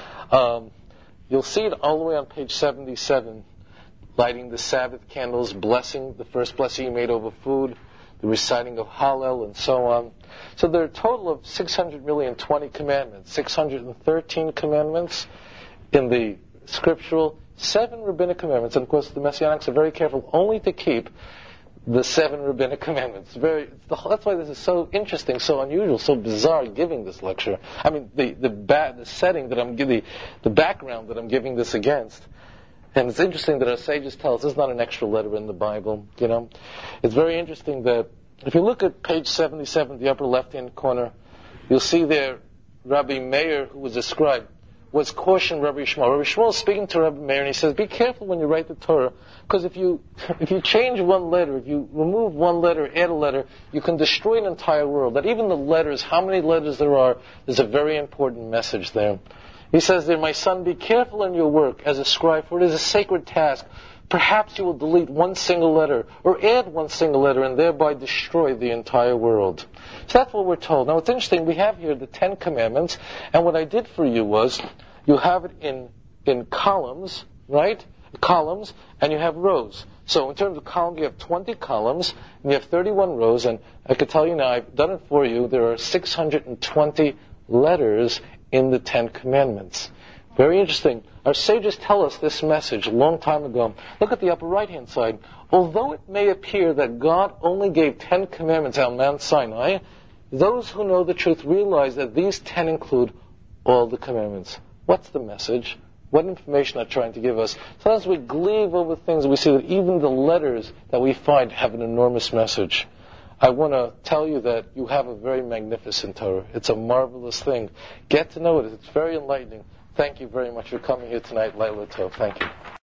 Um, you'll see it all the way on page seventy-seven. Lighting the Sabbath candles, blessing, the first blessing you made over food, the reciting of Hallel, and so on. So there are a total of six hundred twenty commandments, six hundred thirteen commandments in the scriptural, seven rabbinic commandments. And of course, the Messianics are very careful only to keep the seven rabbinic commandments. Very, it's the, that's why this is so interesting, so unusual, so bizarre giving this lecture. I mean, the the, ba- the setting that I'm giving, the background that I'm giving this against. And it's interesting that our sages tell us this is not an extra letter in the Bible, you know. It's very interesting that if you look at page seventy-seven, the upper left-hand corner, you'll see there Rabbi Meir, who was a scribe, was cautioned Rabbi Shmuel. Rabbi Shmuel is speaking to Rabbi Meir, and he says, be careful when you write the Torah, because if you if you change one letter, if you remove one letter, add a letter, you can destroy an entire world. That even the letters, how many letters there are, there's a very important message there. He says there, my son, be careful in your work as a scribe, for it is a sacred task. Perhaps you will delete one single letter, or add one single letter, and thereby destroy the entire world. So that's what we're told. Now it's interesting, we have here the Ten Commandments, and what I did for you was, you have it in in columns, right? Columns, and you have rows. So in terms of columns, you have twenty columns, and you have thirty-one rows, and I could tell you now, I've done it for you, there are six hundred twenty letters in the Ten Commandments. Very interesting. Our sages tell us this message a long time ago. Look at the upper right-hand side. Although it may appear that God only gave ten commandments on Mount Sinai, those who know the truth realize that these ten include all the commandments. What's the message? What information are they trying to give us? Sometimes we gleave over things and we see that even the letters that we find have an enormous message. I want to tell you that you have a very magnificent Torah. It's a marvelous thing. Get to know it. It's very enlightening. Thank you very much for coming here tonight, Laila Tov. Thank you.